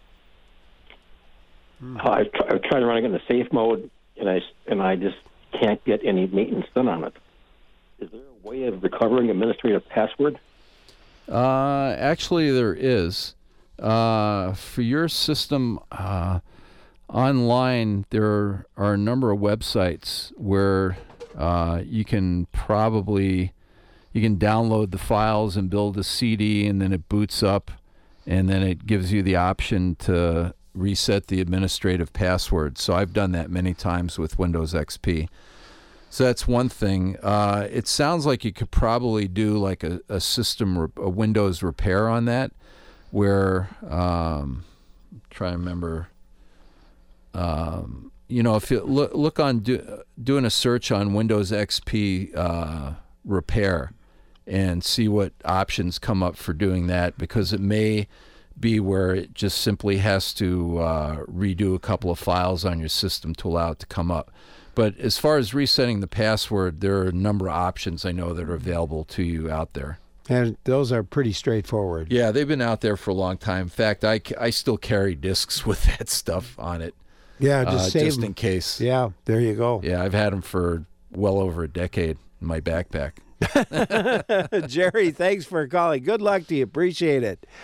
[SPEAKER 8] Mm-hmm. Uh, I've, tr- I've tried running it in the safe mode, and I, and I just can't get any maintenance done on it. Is there a way of recovering administrative password?
[SPEAKER 2] Uh, actually, there is. Uh, for your system, uh, online, there are a number of websites where uh, you can probably you can download the files and build a C D, and then it boots up, and then it gives you the option to reset the administrative password. So I've done that many times with Windows X P. So that's one thing. Uh, it sounds like you could probably do like a, a system, re- a Windows repair on that, where, um, I'm trying to remember, um, you know, if you look, look on do, doing a search on Windows X P uh, repair and see what options come up for doing that, because it may be where it just simply has to uh, redo a couple of files on your system to allow it to come up. But as far as resetting the password, there are a number of options I know that are available to you out there.
[SPEAKER 1] And those are pretty straightforward.
[SPEAKER 2] Yeah, they've been out there for a long time. In fact, I, I still carry discs with that stuff on it.
[SPEAKER 1] Yeah, just
[SPEAKER 2] uh,
[SPEAKER 1] save
[SPEAKER 2] just
[SPEAKER 1] them.
[SPEAKER 2] in case.
[SPEAKER 1] Yeah, there you go.
[SPEAKER 2] Yeah, I've had them for well over a decade in my backpack.
[SPEAKER 1] Jerry, thanks for calling. Good luck to you. Appreciate it.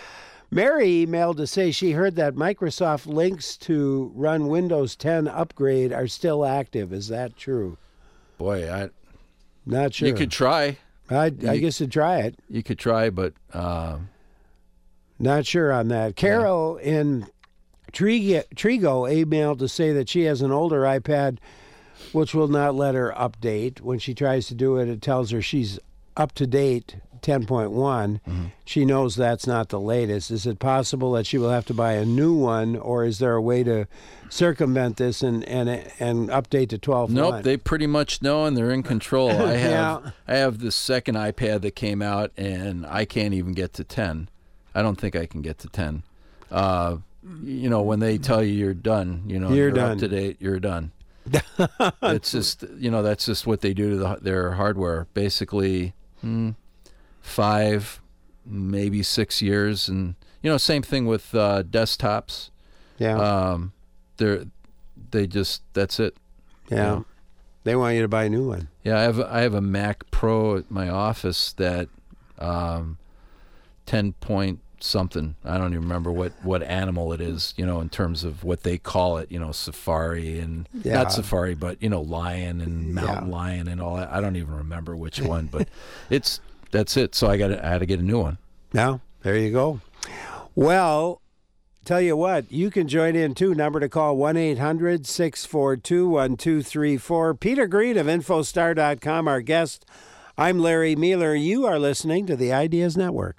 [SPEAKER 1] Mary emailed to say she heard that Microsoft links to run Windows ten upgrade are still active. Is that true?
[SPEAKER 2] Boy, I
[SPEAKER 1] not sure.
[SPEAKER 2] You could try.
[SPEAKER 1] I,
[SPEAKER 2] you,
[SPEAKER 1] I guess to try it.
[SPEAKER 2] You could try, but uh,
[SPEAKER 1] not sure on that. Carol yeah. in Trigo, Trigo emailed to say that she has an older iPad which will not let her update. When she tries to do it, it tells her she's up to date ten point one. Mm-hmm. She knows that's not the latest. Is it possible that she will have to buy a new one, or is there a way to circumvent this and and, and update to twelve point one?
[SPEAKER 2] Nope, they pretty much know and they're in control. I have yeah. I have this second iPad that came out, and I can't even get to ten. I don't think I can get to ten. Uh, you know, when they tell you you're done, you know,
[SPEAKER 1] you're,
[SPEAKER 2] you're
[SPEAKER 1] done.
[SPEAKER 2] up to date, you're done. It's just, you know, that's just what they do to the, their hardware. Basically, hmm, five, maybe six years, and you know, same thing with uh, desktops.
[SPEAKER 1] Yeah,
[SPEAKER 2] um, they're they just that's it.
[SPEAKER 1] Yeah, you know? They want you to buy a new one.
[SPEAKER 2] Yeah, I have I have a Mac Pro at my office that um, ten point something. I don't even remember what, what animal it is, you know, in terms of what they call it, you know, Safari and yeah. not Safari, but, you know, Lion and Mountain yeah. Lion and all that. I don't even remember which one, but it's, that's it. So I got I had to get a new one.
[SPEAKER 1] Now, there you go. Well, tell you what, you can join in too. Number to call one eight hundred six four two one two three four. Peter Green of Infostar dot com, our guest. I'm Larry Mealer. You are listening to the Ideas Network.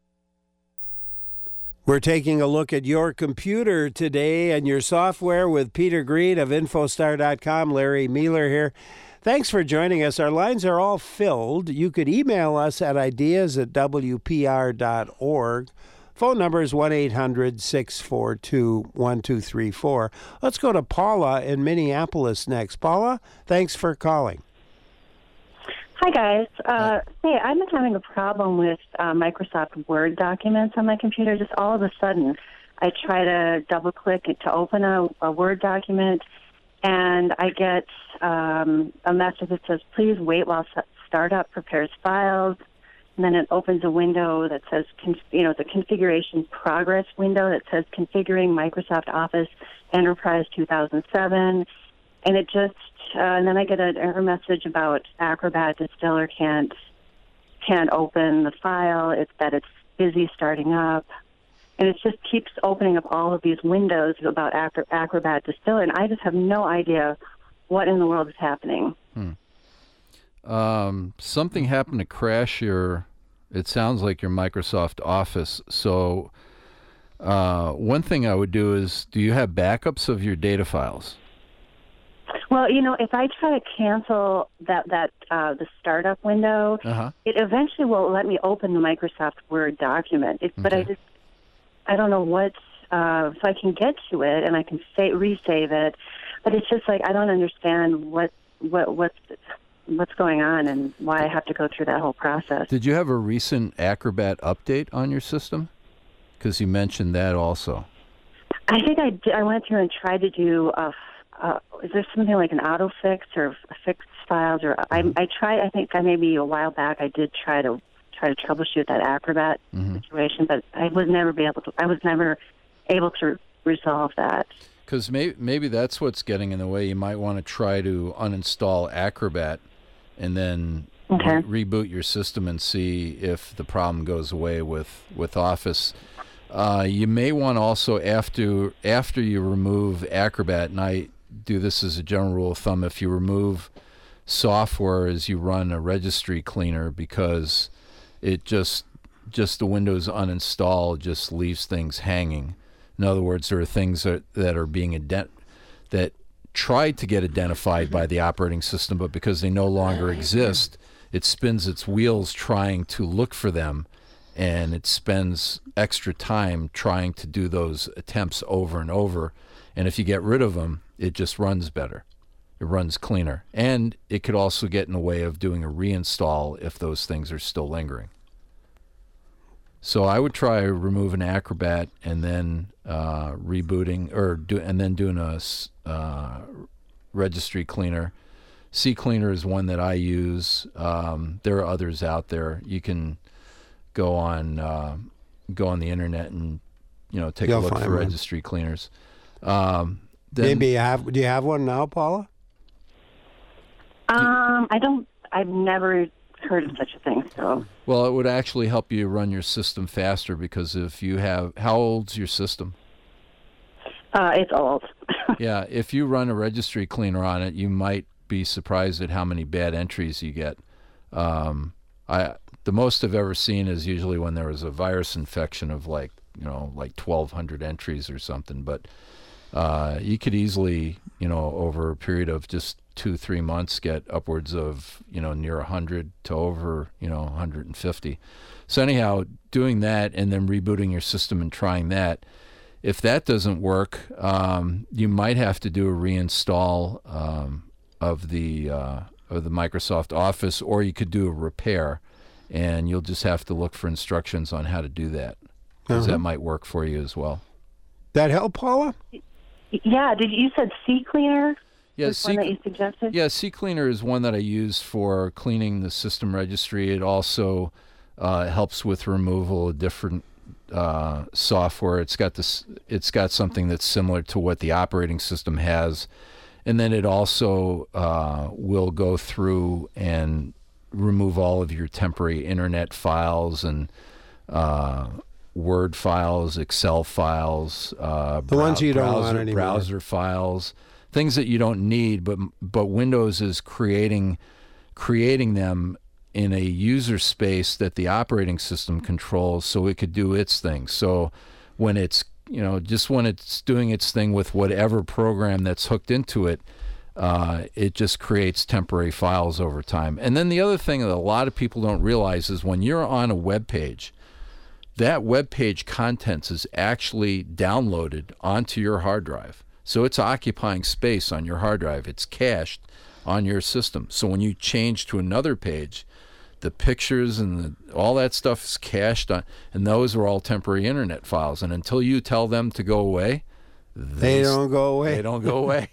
[SPEAKER 1] We're taking a look at your computer today and your software with Peter Green of Infostar dot com. Larry Mealer here. Thanks for joining us. Our lines are all filled. You could email us at ideas at w p r dot org. Phone number is one eight hundred six four two one two three four. Let's go to Paula in Minneapolis next. Paula, thanks for calling.
[SPEAKER 9] Hi, guys. Uh, hey, I've been having a problem with uh, Microsoft Word documents on my computer. Just all of a sudden, I try to double-click it to open a, a Word document, and I get um, a message that says, please wait while startup prepares files. And then it opens a window that says, you know, the configuration progress window that says configuring Microsoft Office Enterprise two thousand seven. And it just, uh, and then I get an error message about Acrobat Distiller can't can't open the file. It's that it's busy starting up, and it just keeps opening up all of these windows about Acro- Acrobat Distiller, and I just have no idea what in the world is happening.
[SPEAKER 2] Hmm. Um, something happened to crash your. It sounds like your Microsoft Office. So, uh, one thing I would do is, do you have backups of your data files?
[SPEAKER 9] Well, you know, if I try to cancel that that uh, the startup window, uh-huh. it eventually will let me open the Microsoft Word document. It, okay. But I just, I don't know what, uh, so I can get to it and I can say, resave it, but it's just like I don't understand what what what's what's going on and why I have to go through that whole process.
[SPEAKER 2] Did you have a recent Acrobat update on your system? Because you mentioned that also.
[SPEAKER 9] I think I did, I went through and tried to do a. Uh, is there something like an auto fix or fixed files? Or mm-hmm. I, I tried. I think I maybe a while back I did try to try to troubleshoot that Acrobat mm-hmm. situation, but I was never be able to. I was never able to resolve that.
[SPEAKER 2] Because maybe maybe that's what's getting in the way. You might want to try to uninstall Acrobat and then
[SPEAKER 9] okay.
[SPEAKER 2] re- reboot your system and see if the problem goes away with with Office. Uh, you may want to also after after you remove Acrobat, and I do this as a general rule of thumb, if you remove software as you run a registry cleaner, because it just just the Windows uninstall just leaves things hanging. In other words, there are things that, that are being ident- that tried to get identified by the operating system, but because they no longer exist, it spins its wheels trying to look for them, and it spends extra time trying to do those attempts over and over. And if you get rid of them, it just runs better. It runs cleaner. And it could also get in the way of doing a reinstall if those things are still lingering. So I would try removing Acrobat and then uh, rebooting, or do, and then doing a uh, registry cleaner. CCleaner is one that I use. Um, there are others out there. You can go on uh, go on the internet and, you know, take
[SPEAKER 1] You'll
[SPEAKER 2] a look
[SPEAKER 1] find
[SPEAKER 2] for
[SPEAKER 1] one.
[SPEAKER 2] registry cleaners. Um, then,
[SPEAKER 1] Maybe you have. Do you have one now, Paula?
[SPEAKER 9] Um, I don't. I've never heard of such a thing. So.
[SPEAKER 2] Well, it would actually help you run your system faster because if you have, how old's your system?
[SPEAKER 9] Uh, it's old.
[SPEAKER 2] Yeah, if you run a registry cleaner on it, you might be surprised at how many bad entries you get. Um, I the most I've ever seen is usually when there was a virus infection of like you know like twelve hundred entries or something. But uh, you could easily you know over a period of just two three months get upwards of you know near a hundred to over you know one hundred fifty. So anyhow, doing that and then rebooting your system and trying that. If that doesn't work, um, you might have to do a reinstall um, of the uh, of the Microsoft Office, or you could do a repair, and you'll just have to look for instructions on how to do that, because
[SPEAKER 1] Uh-huh.
[SPEAKER 2] that might work for you as well.
[SPEAKER 1] That help, Paula?
[SPEAKER 9] Yeah. Did you said C Cleaner?
[SPEAKER 2] Yeah,
[SPEAKER 9] was one that you suggested?
[SPEAKER 2] Yeah, CCleaner is one that I use for cleaning the system registry. It also uh, helps with removal of different uh, software. It's got this. It's got something that's similar to what the operating system has, and then it also uh, will go through and remove all of your temporary internet files and uh, Word files, Excel files, uh,
[SPEAKER 1] The ones you don't
[SPEAKER 2] browser,
[SPEAKER 1] want anymore.
[SPEAKER 2] browser files, things that you don't need, but but Windows is creating creating them in a user space that the operating system controls, so it could do its thing. So when it's you know just when it's doing its thing with whatever program that's hooked into it, uh, it just creates temporary files over time. And then the other thing that a lot of people don't realize is when you're on a web page, that web page contents is actually downloaded onto your hard drive. So it's occupying space on your hard drive. It's cached on your system. So when you change to another page, the pictures and the, all that stuff is cached on, and those are all temporary internet files. And until you tell them to go away,
[SPEAKER 1] They don't go away.
[SPEAKER 2] They don't go away.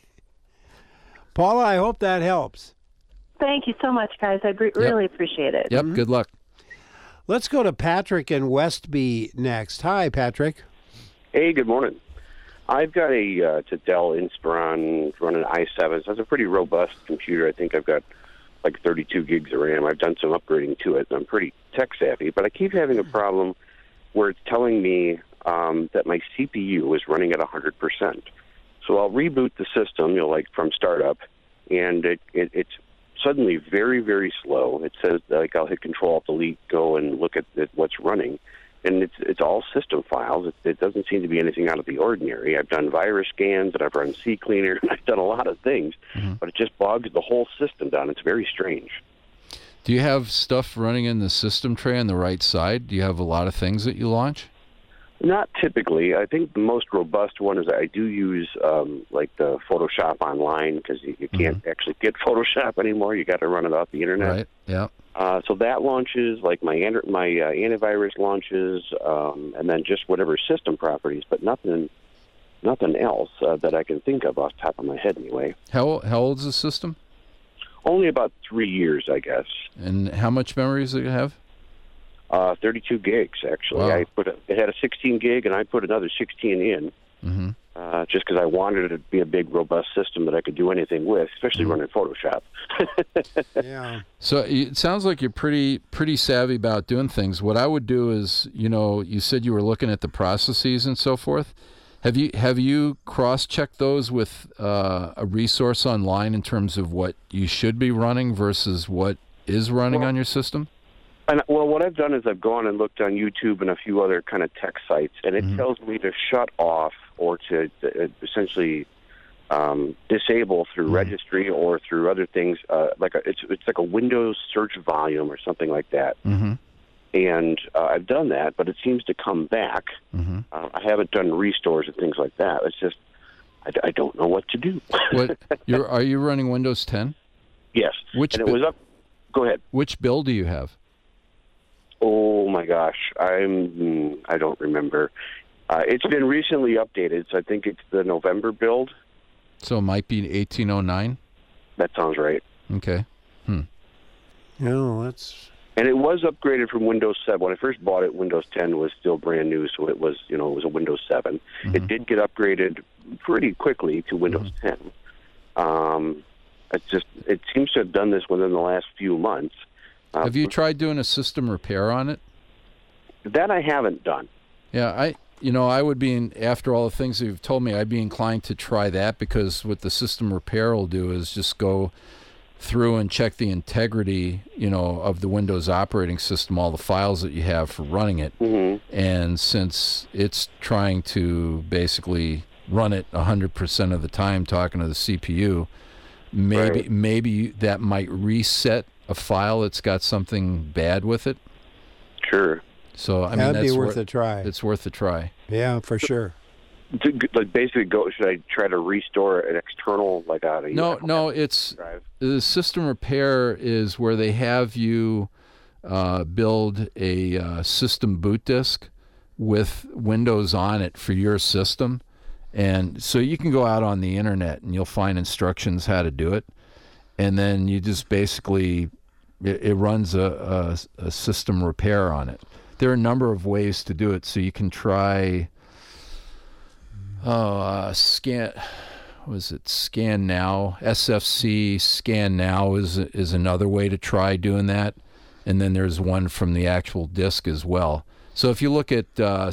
[SPEAKER 1] Paula, I hope that helps.
[SPEAKER 9] Thank you so much, guys. I re- really appreciate it.
[SPEAKER 2] Yep, good luck.
[SPEAKER 1] Let's go to Patrick in Westby next. Hi, Patrick.
[SPEAKER 10] Hey, good morning. I've got a uh, it's a Dell Inspiron running i seven. So it's a pretty robust computer. I think I've got like thirty-two gigs of RAM. I've done some upgrading to it, and I'm pretty tech savvy. But I keep having a problem where it's telling me um, that my C P U is running at one hundred percent. So I'll reboot the system, you know, like from startup, and it, it it's suddenly very, very slow. It says like I'll hit Control Alt Delete, go and look at, at what's running. And it's it's all system files. It, it doesn't seem to be anything out of the ordinary. I've done virus scans, and I've run CCleaner, and I've done a lot of things, mm-hmm. but it just bogs the whole system down. It's very strange.
[SPEAKER 2] Do you have stuff running in the system tray on the right side? Do you have a lot of things that you launch?
[SPEAKER 10] Not typically. I think the most robust one is I do use um, like the Photoshop online because you, you can't mm-hmm. actually get Photoshop anymore. You got to run it off the internet.
[SPEAKER 2] Right. Yeah. Uh,
[SPEAKER 10] so that launches, like my my uh, antivirus launches, um, and then just whatever system properties, but nothing, nothing else uh, that I can think of off the top of my head anyway.
[SPEAKER 2] How how old is the system?
[SPEAKER 10] Only about three years, I guess.
[SPEAKER 2] And how much memory does it have?
[SPEAKER 10] Uh, thirty-two gigs, actually.
[SPEAKER 2] Wow.
[SPEAKER 10] I put a, it had a sixteen gig, and I put another sixteen in,
[SPEAKER 2] mm-hmm.
[SPEAKER 10] uh, just because I wanted it to be a big, robust system that I could do anything with, especially mm-hmm. running Photoshop.
[SPEAKER 1] Yeah.
[SPEAKER 2] So it sounds like you're pretty pretty savvy about doing things. What I would do is, you know, you said you were looking at the processes and so forth. Have you have you cross-checked those with uh, a resource online in terms of what you should be running versus what is running
[SPEAKER 10] well,
[SPEAKER 2] on your system?
[SPEAKER 10] And, well, what I've done is I've gone and looked on YouTube and a few other kind of tech sites, and it mm-hmm. tells me to shut off or to, to essentially um, disable through mm-hmm. registry or through other things. Uh, like a, it's it's like a Windows search volume or something like that.
[SPEAKER 2] Mm-hmm.
[SPEAKER 10] And uh, I've done that, but it seems to come back.
[SPEAKER 2] Mm-hmm.
[SPEAKER 10] Uh, I haven't done restores and things like that. It's just I, I don't know what to do.
[SPEAKER 2] What you're, are you running Windows ten?
[SPEAKER 10] Yes.
[SPEAKER 2] Which
[SPEAKER 10] and it
[SPEAKER 2] bi-
[SPEAKER 10] was up. Go ahead.
[SPEAKER 2] Which build do you have?
[SPEAKER 10] Oh my gosh, I'm I don't remember. Uh, it's been recently updated, so I think it's the November build.
[SPEAKER 2] So it might be eighteen oh nine?
[SPEAKER 10] That sounds right.
[SPEAKER 2] Okay. Hmm.
[SPEAKER 1] No, that's
[SPEAKER 10] And it was upgraded from Windows seven. When I first bought it, Windows ten was still brand new, so it was, you know, it was a Windows seven. Mm-hmm. It did get upgraded pretty quickly to Windows mm-hmm. ten. Um, it's just, it seems to have done this within the last few months. Uh,
[SPEAKER 2] have you tried doing a system repair on it?
[SPEAKER 10] That I haven't done.
[SPEAKER 2] Yeah, I, you know, I would be, in, after all the things that you've told me, I'd be inclined to try that, because what the system repair will do is just go through and check the integrity, you know, of the Windows operating system, all the files that you have for running it.
[SPEAKER 10] Mm-hmm.
[SPEAKER 2] And since it's trying to basically run it one hundred percent of the time, talking to the C P U, maybe
[SPEAKER 10] right.
[SPEAKER 2] maybe that might reset a file that's got something bad with it.
[SPEAKER 10] Sure.
[SPEAKER 2] So I
[SPEAKER 1] That'd
[SPEAKER 2] mean, that's
[SPEAKER 1] be worth
[SPEAKER 2] worth
[SPEAKER 1] a try.
[SPEAKER 2] It's worth a try.
[SPEAKER 1] Yeah, for sure.
[SPEAKER 10] To, like basically, go. Should I try to restore an external, like out of
[SPEAKER 2] no, no? It's
[SPEAKER 10] drive?
[SPEAKER 2] The system repair is where they have you uh, build a uh, system boot disk with Windows on it for your system, and so you can go out on the internet and you'll find instructions how to do it, and then you just basically it, it runs a, a, a system repair on it. There are a number of ways to do it, so you can try. Oh, uh, scan. Was it Scan Now? S F C Scan Now is is another way to try doing that, and then there's one from the actual disk as well. So if you look at, uh,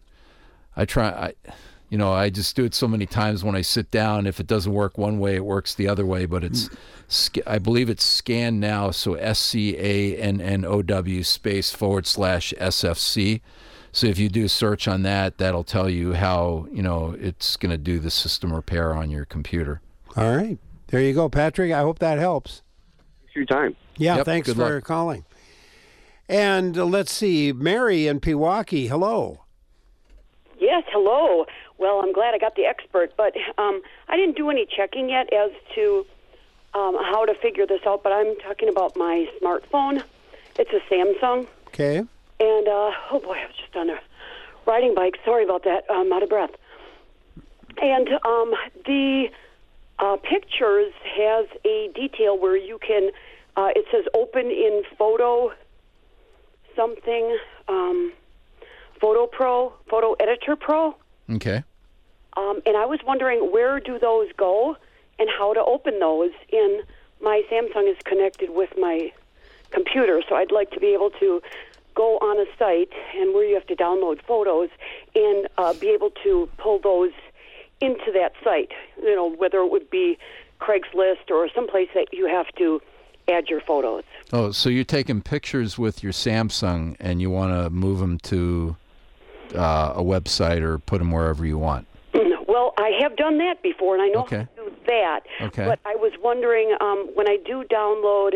[SPEAKER 2] I try, I, you know, I just do it so many times when I sit down. If it doesn't work one way, it works the other way. But it's, I believe it's Scan Now. So S C A N N O W space forward slash S F C. So if you do a search on that, that'll tell you how, you know, it's going to do the system repair on your computer.
[SPEAKER 1] All right. There you go, Patrick. I hope that helps.
[SPEAKER 10] Thanks for your time.
[SPEAKER 1] Yeah,
[SPEAKER 2] yep,
[SPEAKER 1] thanks
[SPEAKER 2] good
[SPEAKER 1] for
[SPEAKER 2] luck.
[SPEAKER 1] calling. And uh, let's see, Mary in Pewaukee. Hello.
[SPEAKER 11] Yes, hello. Well, I'm glad I got the expert, but um, I didn't do any checking yet as to um, how to figure this out, but I'm talking about my smartphone. It's a Samsung.
[SPEAKER 1] Okay.
[SPEAKER 11] And, uh, oh boy, I was just on a riding bike. Sorry about that. I'm out of breath. And um, the uh, pictures has a detail where you can, uh, it says open in photo something, um, Photo Pro, Photo Editor Pro.
[SPEAKER 2] Okay.
[SPEAKER 11] Um, and I was wondering, where do those go and how to open those? And my Samsung is connected with my computer, so I'd like to be able to go on a site and where you have to download photos and uh, be able to pull those into that site, you know, whether it would be Craigslist or someplace that you have to add your photos.
[SPEAKER 2] Oh, so you're taking pictures with your Samsung and you want to move them to uh, a website or put them wherever you want?
[SPEAKER 11] Well, I have done that before, and I know
[SPEAKER 2] okay.
[SPEAKER 11] how to do that.
[SPEAKER 2] Okay.
[SPEAKER 11] But I was wondering, um, when I do download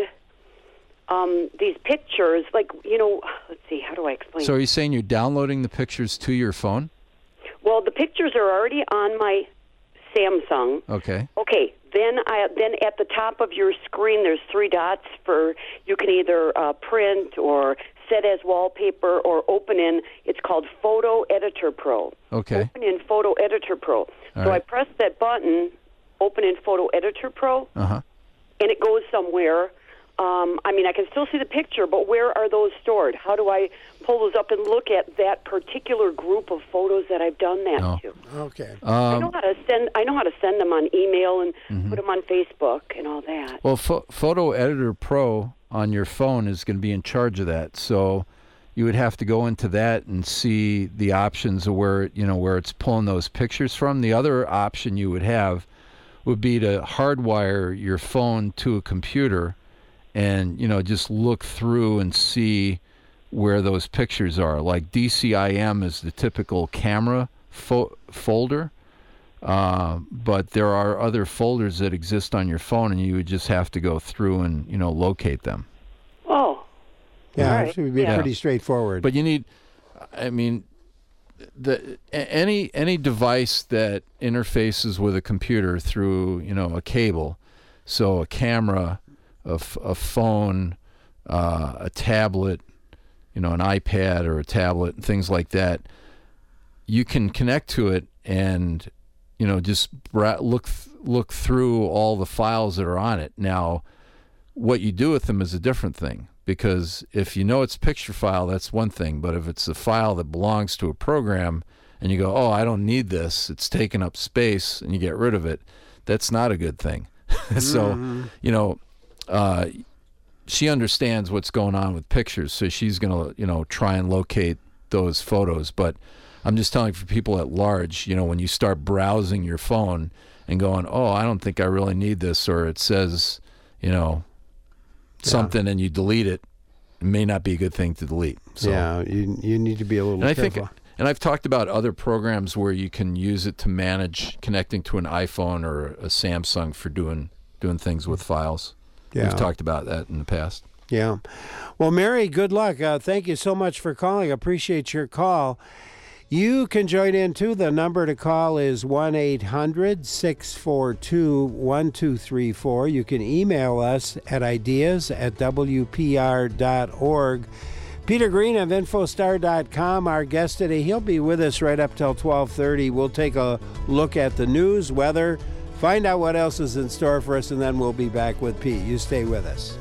[SPEAKER 11] Um, these pictures, like, you know, let's see, how do I explain?
[SPEAKER 2] So are you saying you're downloading the pictures to your phone?
[SPEAKER 11] Well, the pictures are already on my Samsung.
[SPEAKER 2] Okay.
[SPEAKER 11] Okay, then I then at the top of your screen, there's three dots for, you can either uh, print or set as wallpaper or open in. It's called Photo Editor Pro.
[SPEAKER 2] Okay.
[SPEAKER 11] Open in Photo Editor Pro.
[SPEAKER 2] All
[SPEAKER 11] so
[SPEAKER 2] right.
[SPEAKER 11] I press that button, Open in Photo Editor Pro,
[SPEAKER 2] uh-huh.
[SPEAKER 11] and it goes somewhere. Um, I mean, I can still see the picture, but where are those stored? How do I pull those up and look at that particular group of photos that I've done that
[SPEAKER 2] No.
[SPEAKER 11] to?
[SPEAKER 1] Okay.
[SPEAKER 2] Um,
[SPEAKER 11] I know how to send. I know how to send them on email and
[SPEAKER 2] mm-hmm.
[SPEAKER 11] put them on Facebook and all that.
[SPEAKER 2] Well, Pho- Photo Editor Pro on your phone is going to be in charge of that. So you would have to go into that and see the options of where, you know, where it's pulling those pictures from. The other option you would have would be to hardwire your phone to a computer and, you know, just look through and see where those pictures are. Like D C I M is the typical camera fo- folder, uh, but there are other folders that exist on your phone, and you would just have to go through and, you know, locate them.
[SPEAKER 11] Oh.
[SPEAKER 1] Yeah,
[SPEAKER 11] All right.
[SPEAKER 1] it should be
[SPEAKER 11] Yeah.
[SPEAKER 1] pretty straightforward.
[SPEAKER 2] But you need, I mean, the a- any any device that interfaces with a computer through, you know, a cable, so a camera, a, f- a phone, uh, a tablet, you know, an iPad or a tablet, and things like that, you can connect to it and, you know, just bra- look th- look through all the files that are on it. Now, what you do with them is a different thing. because if you know it's a picture file, that's one thing. But if it's a file that belongs to a program and you go, oh, I don't need this, it's taking up space, and you get rid of it, that's not a good thing. So, mm-hmm. you know, uh, she understands what's going on with pictures, so she's going to, you know, try and locate those photos. But I'm just telling for people at large, you know, when you start browsing your phone and going, oh, I don't think I really need this, or it says, you know, something, yeah. and you delete it, it may not be a good thing to delete. So,
[SPEAKER 1] yeah, you you need to be a little
[SPEAKER 2] and
[SPEAKER 1] careful.
[SPEAKER 2] I think, and I've talked about other programs where you can use it to manage connecting to an iPhone or a Samsung for doing doing things with files. Yeah. We've talked about that in the past.
[SPEAKER 1] Yeah. Well, Mary, good luck. Uh, thank you so much for calling. Appreciate your call. You can join in, too. The number to call is one eight hundred six four two one two three four. You can email us at ideas at w p r dot org. Peter Green of infostar dot com, our guest today. He'll be with us right up till twelve thirty. We'll take a look at the news, weather, find out what else is in store for us, and then we'll be back with Pete. You stay with us.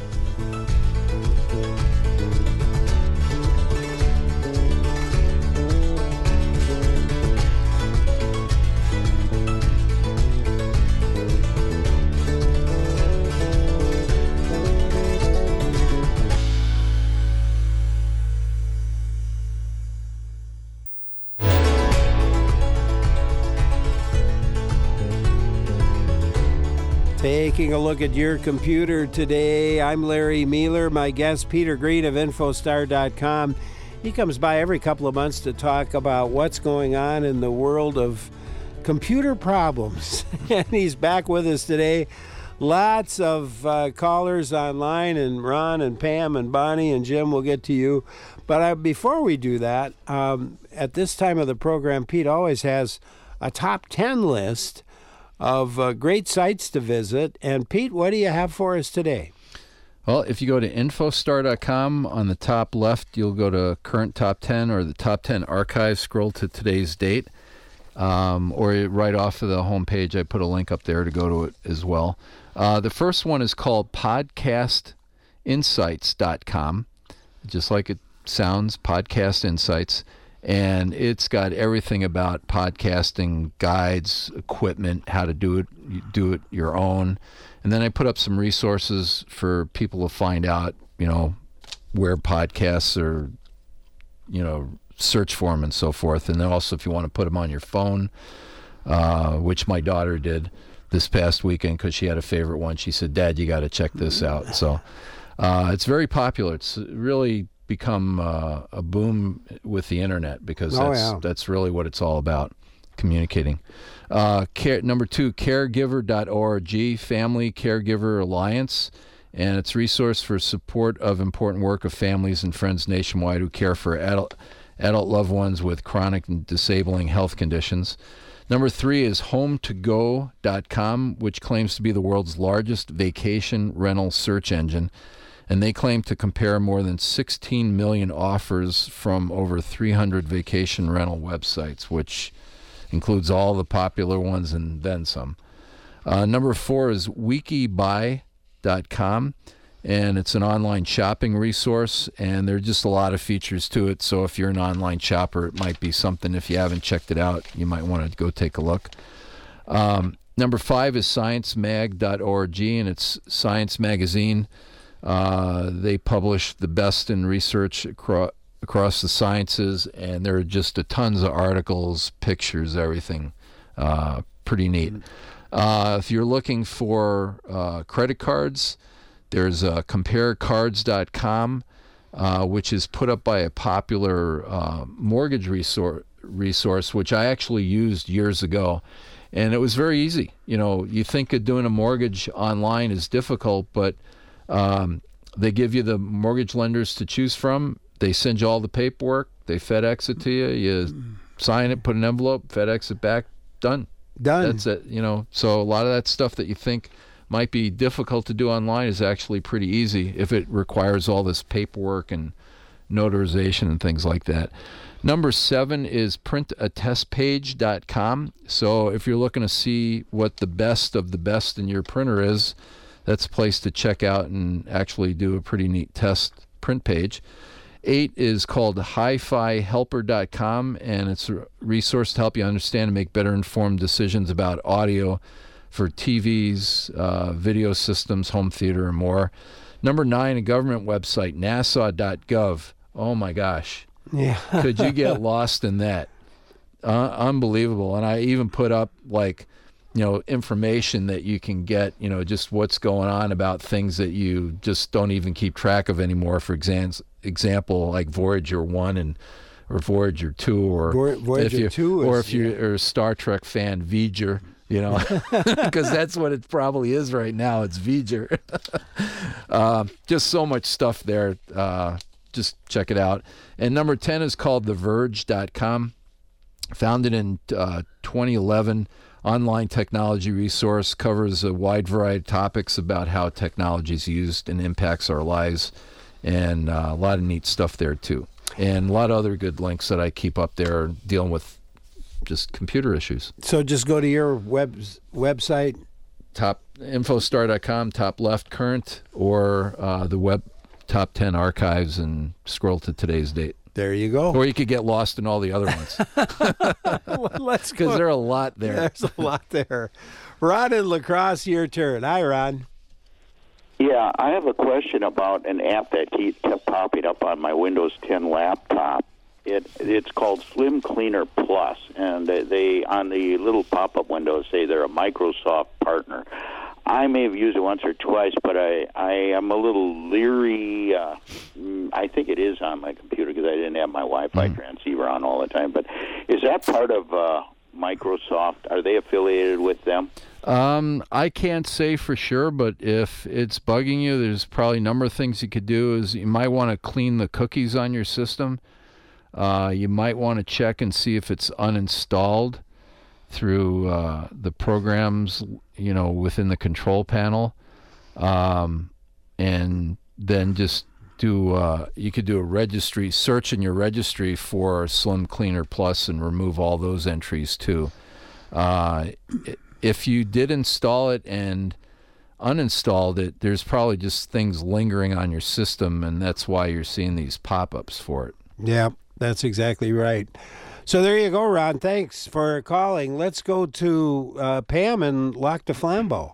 [SPEAKER 1] Taking a look at your computer today, I'm Larry Mealer. My guest, Peter Green of infostar dot com. He comes by every couple of months to talk about what's going on in the world of computer problems. And he's back with us today. Lots of uh, callers online, and Ron and Pam and Bonnie and Jim will get to you. But uh, before we do that, um, at this time of the program, Pete always has a top ten list of uh, great sites to visit. And Pete, what do you have for us today?
[SPEAKER 2] Well, if you go to infostar dot com, on the top left, you'll go to current top ten or the top ten archive, scroll to today's date, um, or right off of the homepage, I put a link up there to go to it as well. Uh, the first one is called podcast insights dot com, just like it sounds, Podcast Insights. And it's got everything about podcasting, guides, equipment, how to do it, you do it your own. And then I put up some resources for people to find out, you know, where podcasts are, you know, search for them and so forth. And then also if you want to put them on your phone, uh, which my daughter did this past weekend because she had a favorite one. She said, Dad, you got to check this out. So uh, it's very popular. It's really become uh, a boom with the internet because
[SPEAKER 1] oh,
[SPEAKER 2] that's
[SPEAKER 1] yeah.
[SPEAKER 2] that's really what it's all about, communicating. Uh, care, number two, caregiver dot org, Family Caregiver Alliance, and it's a resource for support of important work of families and friends nationwide who care for adult adult loved ones with chronic and disabling health conditions. Number three is home to go dot com, which claims to be the world's largest vacation rental search engine. And they claim to compare more than sixteen million offers from over three hundred vacation rental websites, which includes all the popular ones and then some. Uh, number four is wikibuy dot com, and it's an online shopping resource, and there are just a lot of features to it. So if you're an online shopper, it might be something. If you haven't checked it out, you might want to go take a look. Um, number five is science mag dot org, and it's Science Magazine. Uh, they publish the best in research across, across the sciences, and there are just a tons of articles, pictures, everything. Uh, pretty neat. Uh, if you're looking for uh, credit cards, there's uh, compare cards dot com, uh, which is put up by a popular uh, mortgage resource, resource, which I actually used years ago. And it was very easy. You know, you think of doing a mortgage online is difficult, but Um, they give you the mortgage lenders to choose from. They send you all the paperwork. They FedEx it to you. You sign it, put an envelope, FedEx it back. Done.
[SPEAKER 1] Done.
[SPEAKER 2] That's it. You know, so a lot of that stuff that you think might be difficult to do online is actually pretty easy if it requires all this paperwork and notarization and things like that. Number seven is print a test page dot com. So if you're looking to see what the best of the best in your printer is, That's a place to check out and actually do a pretty neat test print page. Eight is called hi fi helper dot com, and it's a resource to help you understand and make better informed decisions about audio for T Vs, uh, video systems, home theater, and more. Number nine, a government website, nasa dot gov. Oh my gosh.
[SPEAKER 1] Yeah.
[SPEAKER 2] Could you get lost in that? Uh, unbelievable. And I even put up, like, you know, information that you can get, you know, just what's going on about things that you just don't even keep track of anymore. For example, example like Voyager one and or Voyager two, or
[SPEAKER 1] Voyager
[SPEAKER 2] if you,
[SPEAKER 1] two,
[SPEAKER 2] or
[SPEAKER 1] is,
[SPEAKER 2] if you're a Star Trek fan, Voyager, you know, because that's what it probably is right now. It's Voyager. uh, just so much stuff there. Uh, just check it out. And number ten is called the verge dot com. Founded in uh, twenty eleven, online technology resource, covers a wide variety of topics about how technology is used and impacts our lives, and uh, a lot of neat stuff there too. And a lot of other good links that I keep up there dealing with just computer issues.
[SPEAKER 1] So just go to your web website.
[SPEAKER 2] Top infostar dot com, top left current, or uh, the web top ten archives, and scroll to today's date.
[SPEAKER 1] There you go.
[SPEAKER 2] Or you could get lost in all the other ones.
[SPEAKER 1] Let's go.
[SPEAKER 2] Because there are a lot there.
[SPEAKER 1] There's a lot there. Ron in La Crosse, your turn. Hi, Ron.
[SPEAKER 12] Yeah, I have a question about an app that keep, kept popping up on my Windows ten laptop. It It's called Slim Cleaner Plus, and they, they on the little pop-up window say they're a Microsoft partner. I may have used it once or twice, but I, I am a little leery. Uh, I think it is on my computer because I didn't have my Wi-Fi mm. transceiver on all the time. But is that part of uh, Microsoft? Are they affiliated with them?
[SPEAKER 2] Um, I can't say for sure, but if it's bugging you, there's probably a number of things you could do. Is you might want to clean the cookies on your system. Uh, you might want to check and see if it's uninstalled through uh, the programs, you know, within the control panel, um, and then just do. Uh, you could do a registry search in your registry for Slim Cleaner Plus and remove all those entries too. Uh, if you did install it and uninstalled it, there's probably just things lingering on your system, and that's why you're seeing these pop-ups for it.
[SPEAKER 1] Yeah, that's exactly right. So there you go, Ron. Thanks for calling. Let's go to uh, Pam in Lac du Flambeau.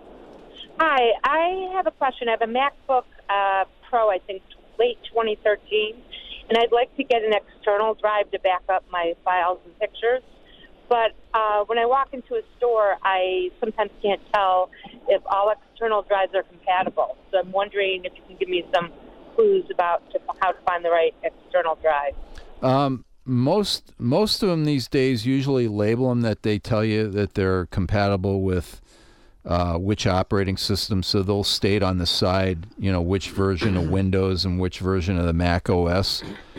[SPEAKER 13] Hi, I have a question. I have a MacBook uh, Pro, I think, late twenty thirteen, and I'd like to get an external drive to back up my files and pictures. But uh, when I walk into a store, I sometimes can't tell if all external drives are compatible. So I'm wondering if you can give me some clues about to, how to find the right external drive.
[SPEAKER 2] Um. Most most of them these days usually label them that they tell you that they're compatible with uh, which operating system, so they'll state on the side, you know, which version of Windows and which version of the Mac O S.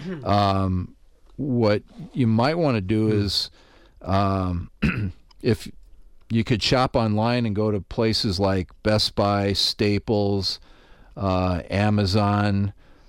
[SPEAKER 2] Um, what you might want to do is, um, if you could shop online and go to places like Best Buy, Staples, uh, Amazon,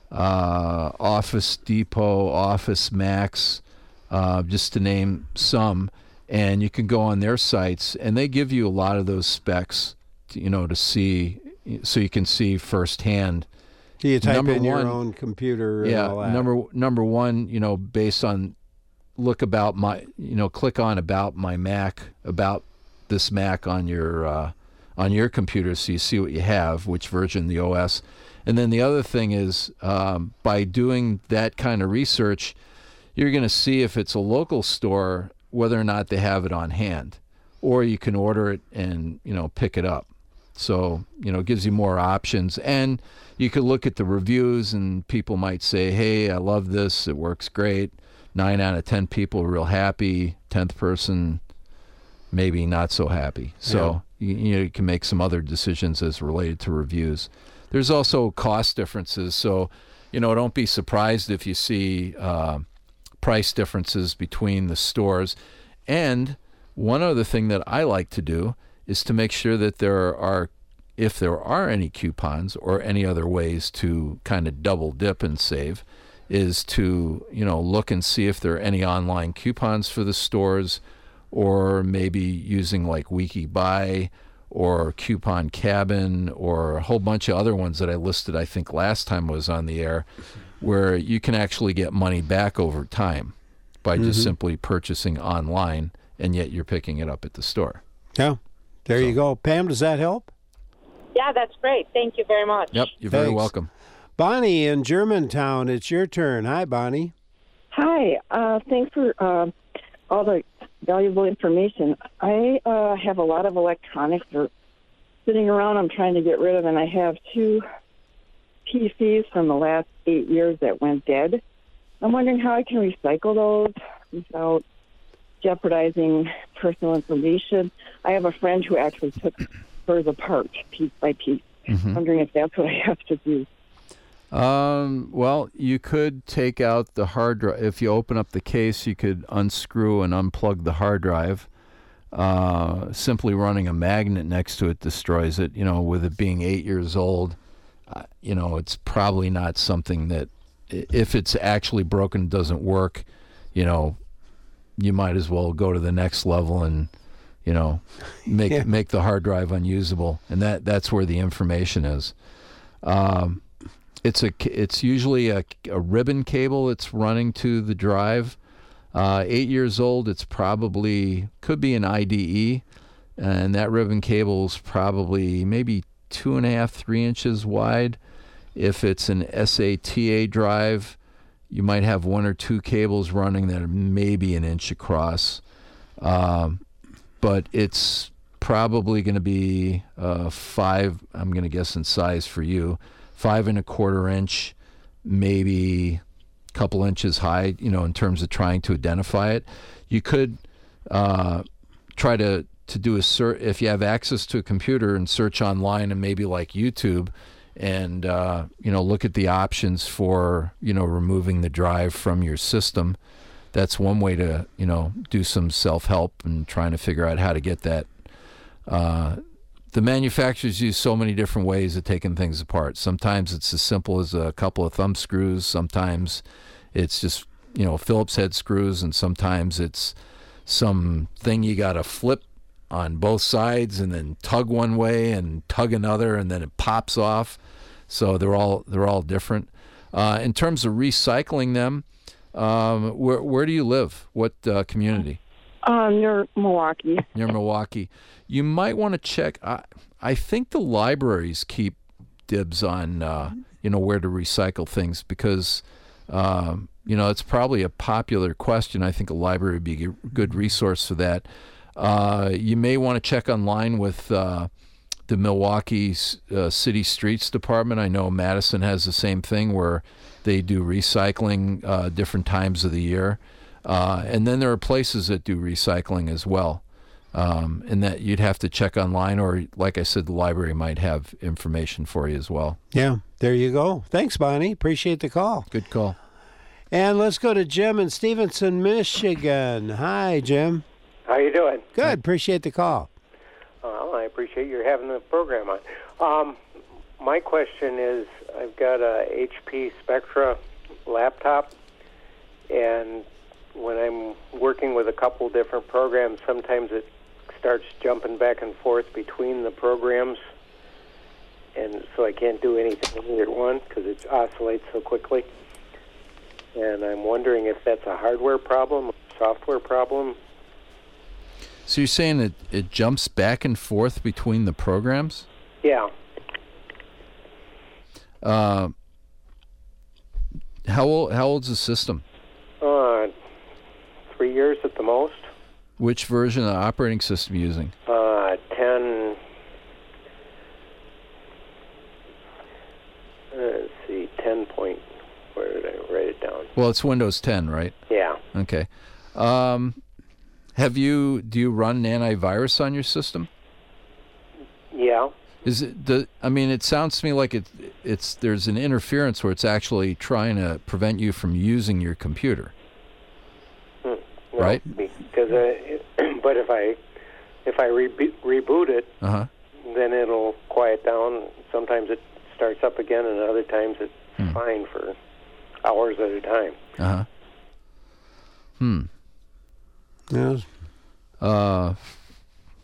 [SPEAKER 2] Uh, Office Depot, Office Max, uh, just to name some, and you can go on their sites, and they give you a lot of those specs, to, you know, to see, so you can see firsthand.
[SPEAKER 1] Do you type
[SPEAKER 2] number
[SPEAKER 1] in your
[SPEAKER 2] one,
[SPEAKER 1] own computer? And
[SPEAKER 2] yeah,
[SPEAKER 1] all that?
[SPEAKER 2] number number one, you know, based on look about my, you know, click on about my Mac, about this Mac on your uh, on your computer, so you see what you have, which version of the O S. And then the other thing is, um, by doing that kind of research, you're going to see if it's a local store, whether or not they have it on hand, or you can order it and, you know, pick it up. So, you know, it gives you more options. And you could look at the reviews, and people might say, hey, I love this. It works great. Nine out of ten people are real happy. Tenth person, maybe not so happy. So, yeah. you, you know, you can make some other decisions as related to reviews. There's also cost differences, so, you know, don't be surprised if you see uh, price differences between the stores. And one other thing that I like to do is to make sure that there are, if there are any coupons or any other ways to kind of double dip and save, is to, you know, look and see if there are any online coupons for the stores, or maybe using like WikiBuy or Coupon Cabin, or a whole bunch of other ones that I listed, I think last time I was on the air, where you can actually get money back over time by just
[SPEAKER 1] Mhm.
[SPEAKER 2] simply purchasing online, and yet you're picking it up at the store.
[SPEAKER 1] Yeah, there you go. Pam, does that help?
[SPEAKER 13] Yeah, that's great. Thank you very much.
[SPEAKER 2] Yep, you're very
[SPEAKER 1] Thanks.
[SPEAKER 2] welcome.
[SPEAKER 1] Bonnie in Germantown, it's your turn. Hi, Bonnie.
[SPEAKER 14] Hi. Uh, thanks for uh, all the valuable information. I uh, have a lot of electronics that are sitting around I'm trying to get rid of, and I have two P Cs from the last eight years that went dead. I'm wondering how I can recycle those without jeopardizing personal information. I have a friend who actually took hers apart piece by piece.
[SPEAKER 2] Mhm.
[SPEAKER 14] Wondering if that's what I have to do.
[SPEAKER 2] Um, well, you could take out the hard drive. If you open up the case, you could unscrew and unplug the hard drive. Uh, simply running a magnet next to it destroys it. You know, with it being eight years old, uh, you know, it's probably not something that, i- if it's actually broken and doesn't work, you know, you might as well go to the next level and, you know, make
[SPEAKER 1] Yeah.
[SPEAKER 2] make the hard drive unusable. And that that's where the information is. Um, It's a it's usually a, a ribbon cable that's running to the drive. Uh, eight years old, it's probably could be an I D E, and that ribbon cable is probably maybe two and a half, three inches wide. If it's an S A T A drive, you might have one or two cables running that are maybe an inch across, um, but it's probably going to be uh, five. I'm going to guess in size for you. Five and a quarter inch, maybe a couple inches high, you know, in terms of trying to identify it. You could uh, try to, to do a search, if you have access to a computer, and search online and maybe like YouTube and, uh, you know, look at the options for, you know, removing the drive from your system. That's one way to, you know, do some self-help and trying to figure out how to get that. Uh, The manufacturers use so many different ways of taking things apart. Sometimes it's as simple as a couple of thumb screws. Sometimes it's just, you know, Phillips head screws, and sometimes it's some thing you got to flip on both sides and then tug one way and tug another, and then it pops off. So they're all they're all different. Uh, in terms of recycling them, um, where where do you live? What uh, community?
[SPEAKER 14] Uh, near Milwaukee.
[SPEAKER 2] Near Milwaukee. You might want to check. I, I think the libraries keep dibs on, uh, you know, where to recycle things, because, um, you know, it's probably a popular question. I think a library would be a good resource for that. Uh, you may want to check online with uh, the Milwaukee uh, City Streets Department. I know Madison has the same thing where they do recycling uh, different times of the year. Uh, and then there are places that do recycling as well. Um, and that you'd have to check online, or like I said, the library might have information for you as well.
[SPEAKER 1] Yeah, there you go. Thanks, Bonnie. Appreciate the call.
[SPEAKER 2] Good call.
[SPEAKER 1] And let's go to Jim in Stevenson, Michigan. Hi, Jim.
[SPEAKER 15] How you doing?
[SPEAKER 1] Good. Appreciate the call.
[SPEAKER 15] Well, I appreciate you having the program on. Um, my question is, I've got a H P Spectra laptop, and when I'm working with a couple different programs, sometimes it starts jumping back and forth between the programs, and so I can't do anything with either one because it oscillates so quickly. And I'm wondering if that's a hardware problem, a software problem.
[SPEAKER 2] So you're saying that it jumps back and forth between the programs?
[SPEAKER 15] Yeah.
[SPEAKER 2] Uh, how old? How old's the system?
[SPEAKER 15] Uh, three years at the most.
[SPEAKER 2] Which version of the operating system are you using?
[SPEAKER 15] Uh, ten. Uh, let's see, ten point. Where did I write it down?
[SPEAKER 2] Well, it's Windows ten, right?
[SPEAKER 15] Yeah.
[SPEAKER 2] Okay. Um, have you? Do you run an antivirus on your system?
[SPEAKER 15] Yeah.
[SPEAKER 2] Is it? The, I mean, it sounds to me like it. It's there's an interference where it's actually trying to prevent you from using your computer.
[SPEAKER 15] Hmm. No,
[SPEAKER 2] Right.
[SPEAKER 15] Because, uh, it, but if I if I re- reboot it,
[SPEAKER 2] Uh huh.
[SPEAKER 15] then it'll quiet down. Sometimes it starts up again, and other times it's
[SPEAKER 2] Hmm.
[SPEAKER 15] fine for hours at a time.
[SPEAKER 2] Uh huh. Hmm.
[SPEAKER 1] Yes.
[SPEAKER 2] Uh,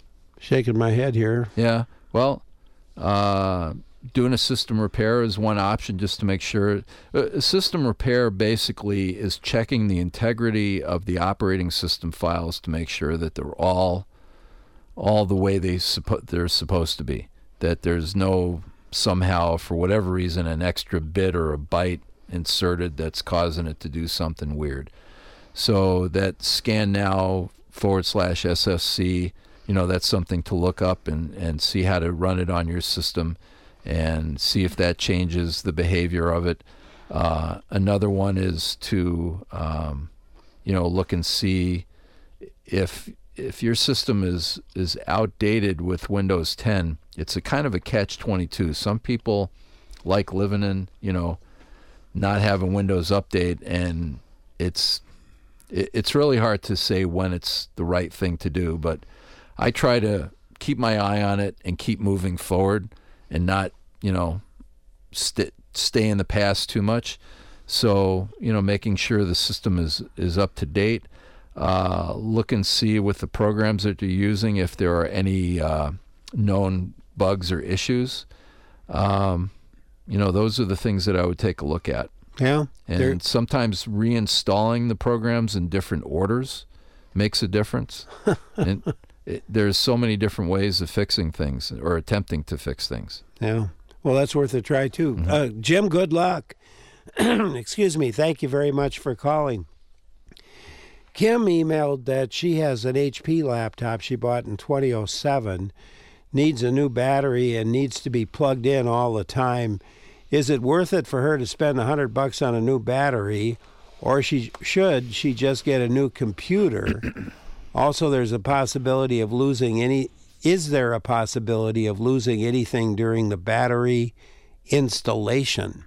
[SPEAKER 1] shaking my head here.
[SPEAKER 2] Yeah. Well, uh, doing a system repair is one option just to make sure. A system repair basically is checking the integrity of the operating system files to make sure that they're all all the way they suppo- they're supposed to be, that there's no somehow, for whatever reason, an extra bit or a byte inserted that's causing it to do something weird. So that scan now forward slash S S C, you know, that's something to look up and, and see how to run it on your system and see if that changes the behavior of it. Uh, another one is to, um, you know, look and see if if your system is is outdated with Windows ten. It's a kind of a catch twenty-two. Some people like living in, you know, not having Windows Update, and it's it, it's really hard to say when it's the right thing to do. But I try to keep my eye on it and keep moving forward, and not, you know, st- stay in the past too much. So, you know, making sure the system is, is up to date. Uh, look and see with the programs that you're using if there are any uh, known bugs or issues. Um, you know, those are the things that I would take a look at.
[SPEAKER 1] Yeah.
[SPEAKER 2] And sometimes reinstalling the programs in different orders makes a difference. And it, there's so many different ways of fixing things or attempting to fix things.
[SPEAKER 1] Yeah. Well, that's worth a try, too. Mm-hmm. Uh, Jim, good luck. Excuse me. Thank you very much for calling. Kim emailed that she has an H P laptop she bought in twenty oh seven, needs a new battery, and needs to be plugged in all the time. Is it worth it for her to spend one hundred bucks on a new battery, or she should she just get a new computer? Also, there's a possibility of losing any... Is there a possibility of losing anything during the battery installation?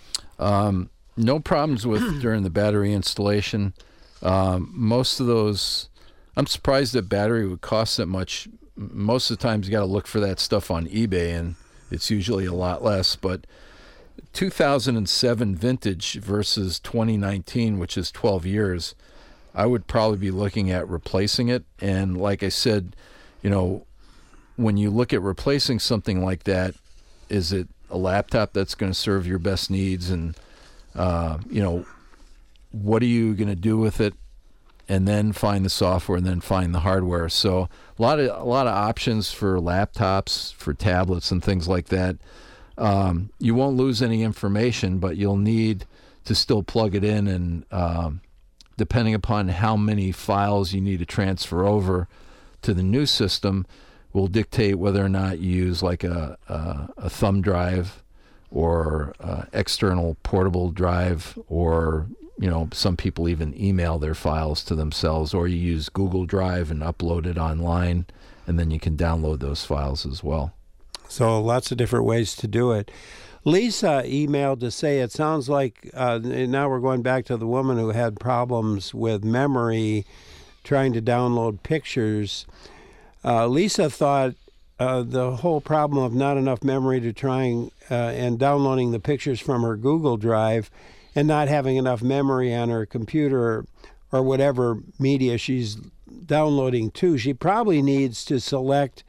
[SPEAKER 2] Um, no problems with during the battery installation. Um, most of those, I'm surprised that battery would cost that much. Most of the times you got to look for that stuff on eBay, and it's usually a lot less. But two thousand seven vintage versus twenty nineteen, which is twelve years, I would probably be looking at replacing it. And like I said, you know, when you look at replacing something like that, is it a laptop that's going to serve your best needs? And, uh, you know, what are you going to do with it? And then find the software and then find the hardware. So a lot of a lot of options for laptops, for tablets and things like that. Um, you won't lose any information, but you'll need to still plug it in, and um, depending upon how many files you need to transfer over to the new system will dictate whether or not you use like a, a, a thumb drive or uh, external portable drive, or, you know, some people even email their files to themselves, or you use Google Drive and upload it online, and then you can download those files as well.
[SPEAKER 1] So lots of different ways to do it. Lisa emailed to say it sounds like, uh, now we're going back to the woman who had problems with memory trying to download pictures. Uh, Lisa thought uh, the whole problem of not enough memory to trying uh, and downloading the pictures from her Google Drive and not having enough memory on her computer or whatever media she's downloading to, she probably needs to select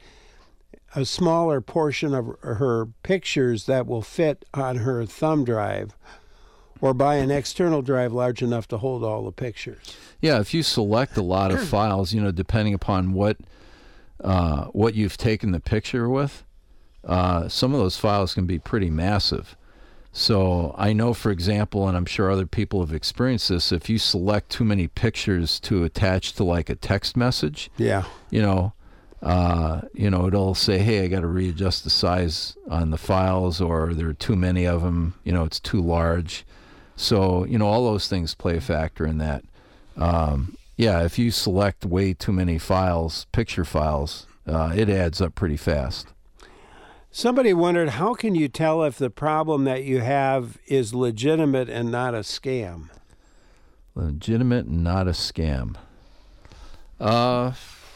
[SPEAKER 1] a smaller portion of her pictures that will fit on her thumb drive, or buy an external drive large enough to hold all the pictures.
[SPEAKER 2] Yeah, if you select a lot of files, you know, depending upon what uh, what you've taken the picture with, uh, some of those files can be pretty massive. So I know, for example, and I'm sure other people have experienced this, if you select too many pictures to attach to like a text message,
[SPEAKER 1] yeah,
[SPEAKER 2] you know, uh, you know, it'll say, hey, I got to readjust the size on the files, or there are too many of them, you know, it's too large. So, you know, all those things play a factor in that. Um, yeah, if you select way too many files, picture files, uh, it adds up pretty fast.
[SPEAKER 1] Somebody wondered, how can you tell if the problem that you have is legitimate and not a scam?
[SPEAKER 2] Legitimate and not a scam. Uh,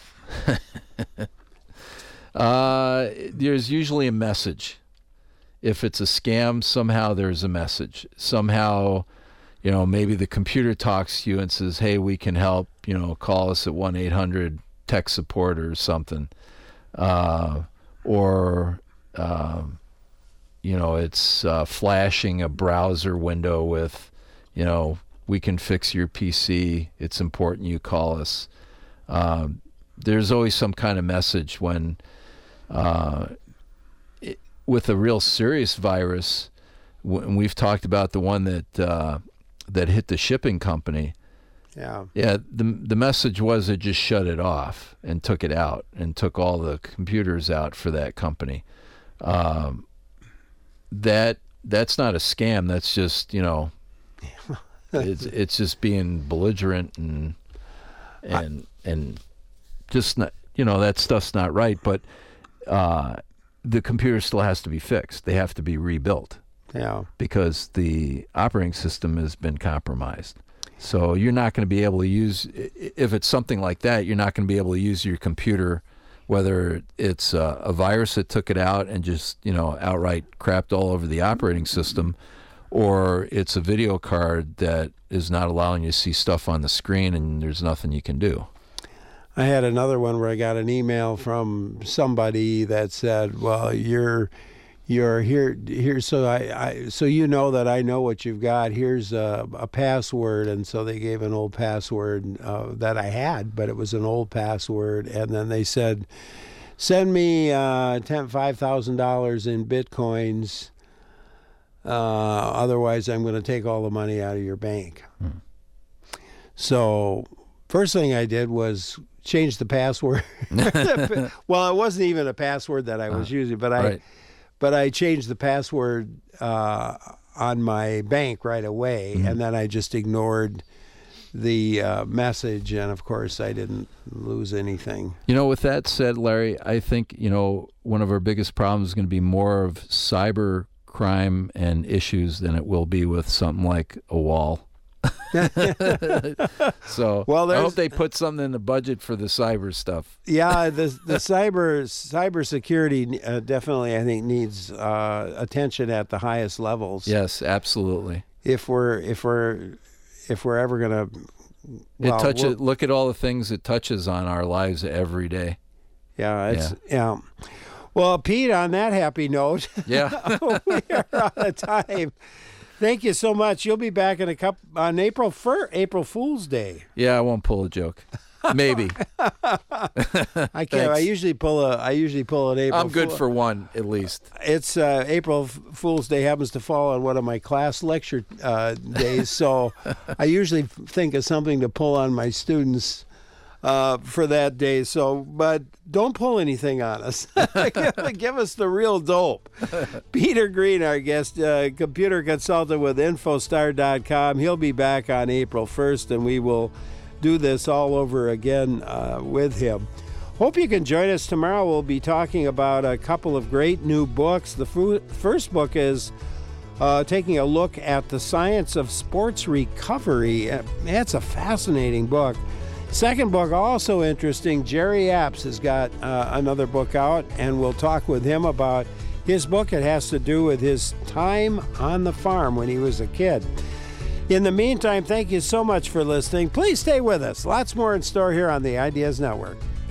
[SPEAKER 2] uh, there's usually a message. If it's a scam, somehow there's a message. Somehow, you know, maybe the computer talks to you and says, hey, we can help, you know, call us at one eight hundred tech support or something. uh, or uh, you know, it's uh, flashing a browser window with, you know, we can fix your P C. It's important you call us. Uh, there's always some kind of message when, uh, it, with a real serious virus, w- we've talked about the one that uh, that hit the shipping company.
[SPEAKER 1] Yeah.
[SPEAKER 2] Yeah. The the message was it just shut it off and took it out and took all the computers out for that company. Um, that that's not a scam. That's just, you know, it's it's just being belligerent and and and just not, you know, that stuff's not right. But uh, the computer still has to be fixed. They have to be rebuilt.
[SPEAKER 1] Yeah.
[SPEAKER 2] Because the operating system has been compromised. So you're not going to be able to use, if it's something like that, you're not going to be able to use your computer, whether it's a, a virus that took it out and just, you know, outright crapped all over the operating system, or it's a video card that is not allowing you to see stuff on the screen and there's nothing you can do.
[SPEAKER 1] I had another one where I got an email from somebody that said, well, you're you're here here so I, I so you know that I know what you've got. Here's a, a password. And so they gave an old password uh, that I had, but it was an old password. And then they said, send me uh, ten, five thousand dollars in Bitcoins. Uh, otherwise, I'm going to take all the money out of your bank. Hmm. So first thing I did was change the password. Well, it wasn't even a password that I was uh, using, but I right. but I changed the password uh, on my bank right away, mm-hmm. and then I just ignored the uh, message, and of course I didn't lose anything.
[SPEAKER 2] You know, with that said, Larry, I think, you know, one of our biggest problems is going to be more of cyber crime and issues than it will be with something like a wall. So well, I hope they put something in the budget for the cyber stuff.
[SPEAKER 1] Yeah, the the cyber cyber security uh, definitely, I think, needs uh, attention at the highest levels.
[SPEAKER 2] Yes, absolutely.
[SPEAKER 1] If we're if we're if we're ever gonna, well,
[SPEAKER 2] it touches.
[SPEAKER 1] We'll,
[SPEAKER 2] look at all the things it touches on our lives every day.
[SPEAKER 1] Yeah, it's yeah. yeah. Well, Pete, on that happy note,
[SPEAKER 2] yeah,
[SPEAKER 1] we are out of time. Thank you so much. You'll be back in a couple on April first, April Fool's Day.
[SPEAKER 2] Yeah, I won't pull a joke. Maybe.
[SPEAKER 1] I can't. I usually pull a. I usually pull an April.
[SPEAKER 2] I'm good
[SPEAKER 1] Fool.
[SPEAKER 2] for one at least.
[SPEAKER 1] It's uh, April Fool's Day happens to fall on one of my class lecture uh, days, so I usually think of something to pull on my students uh, for that day. So, but don't pull anything on us. give, give us the real dope. Peter Green, our guest, uh, computer consultant with Infostar dot com. He'll be back on April first, and we will do this all over again uh, with him. Hope you can join us tomorrow. We'll be talking about a couple of great new books. The f- first book is uh, taking a look at the science of sports recovery. That's a fascinating book. Second book, also interesting. Jerry Apps has got uh, another book out, and we'll talk with him about his book. It has to do with his time on the farm when he was a kid. In the meantime, thank you so much for listening. Please stay with us. Lots more in store here on the Ideas Network.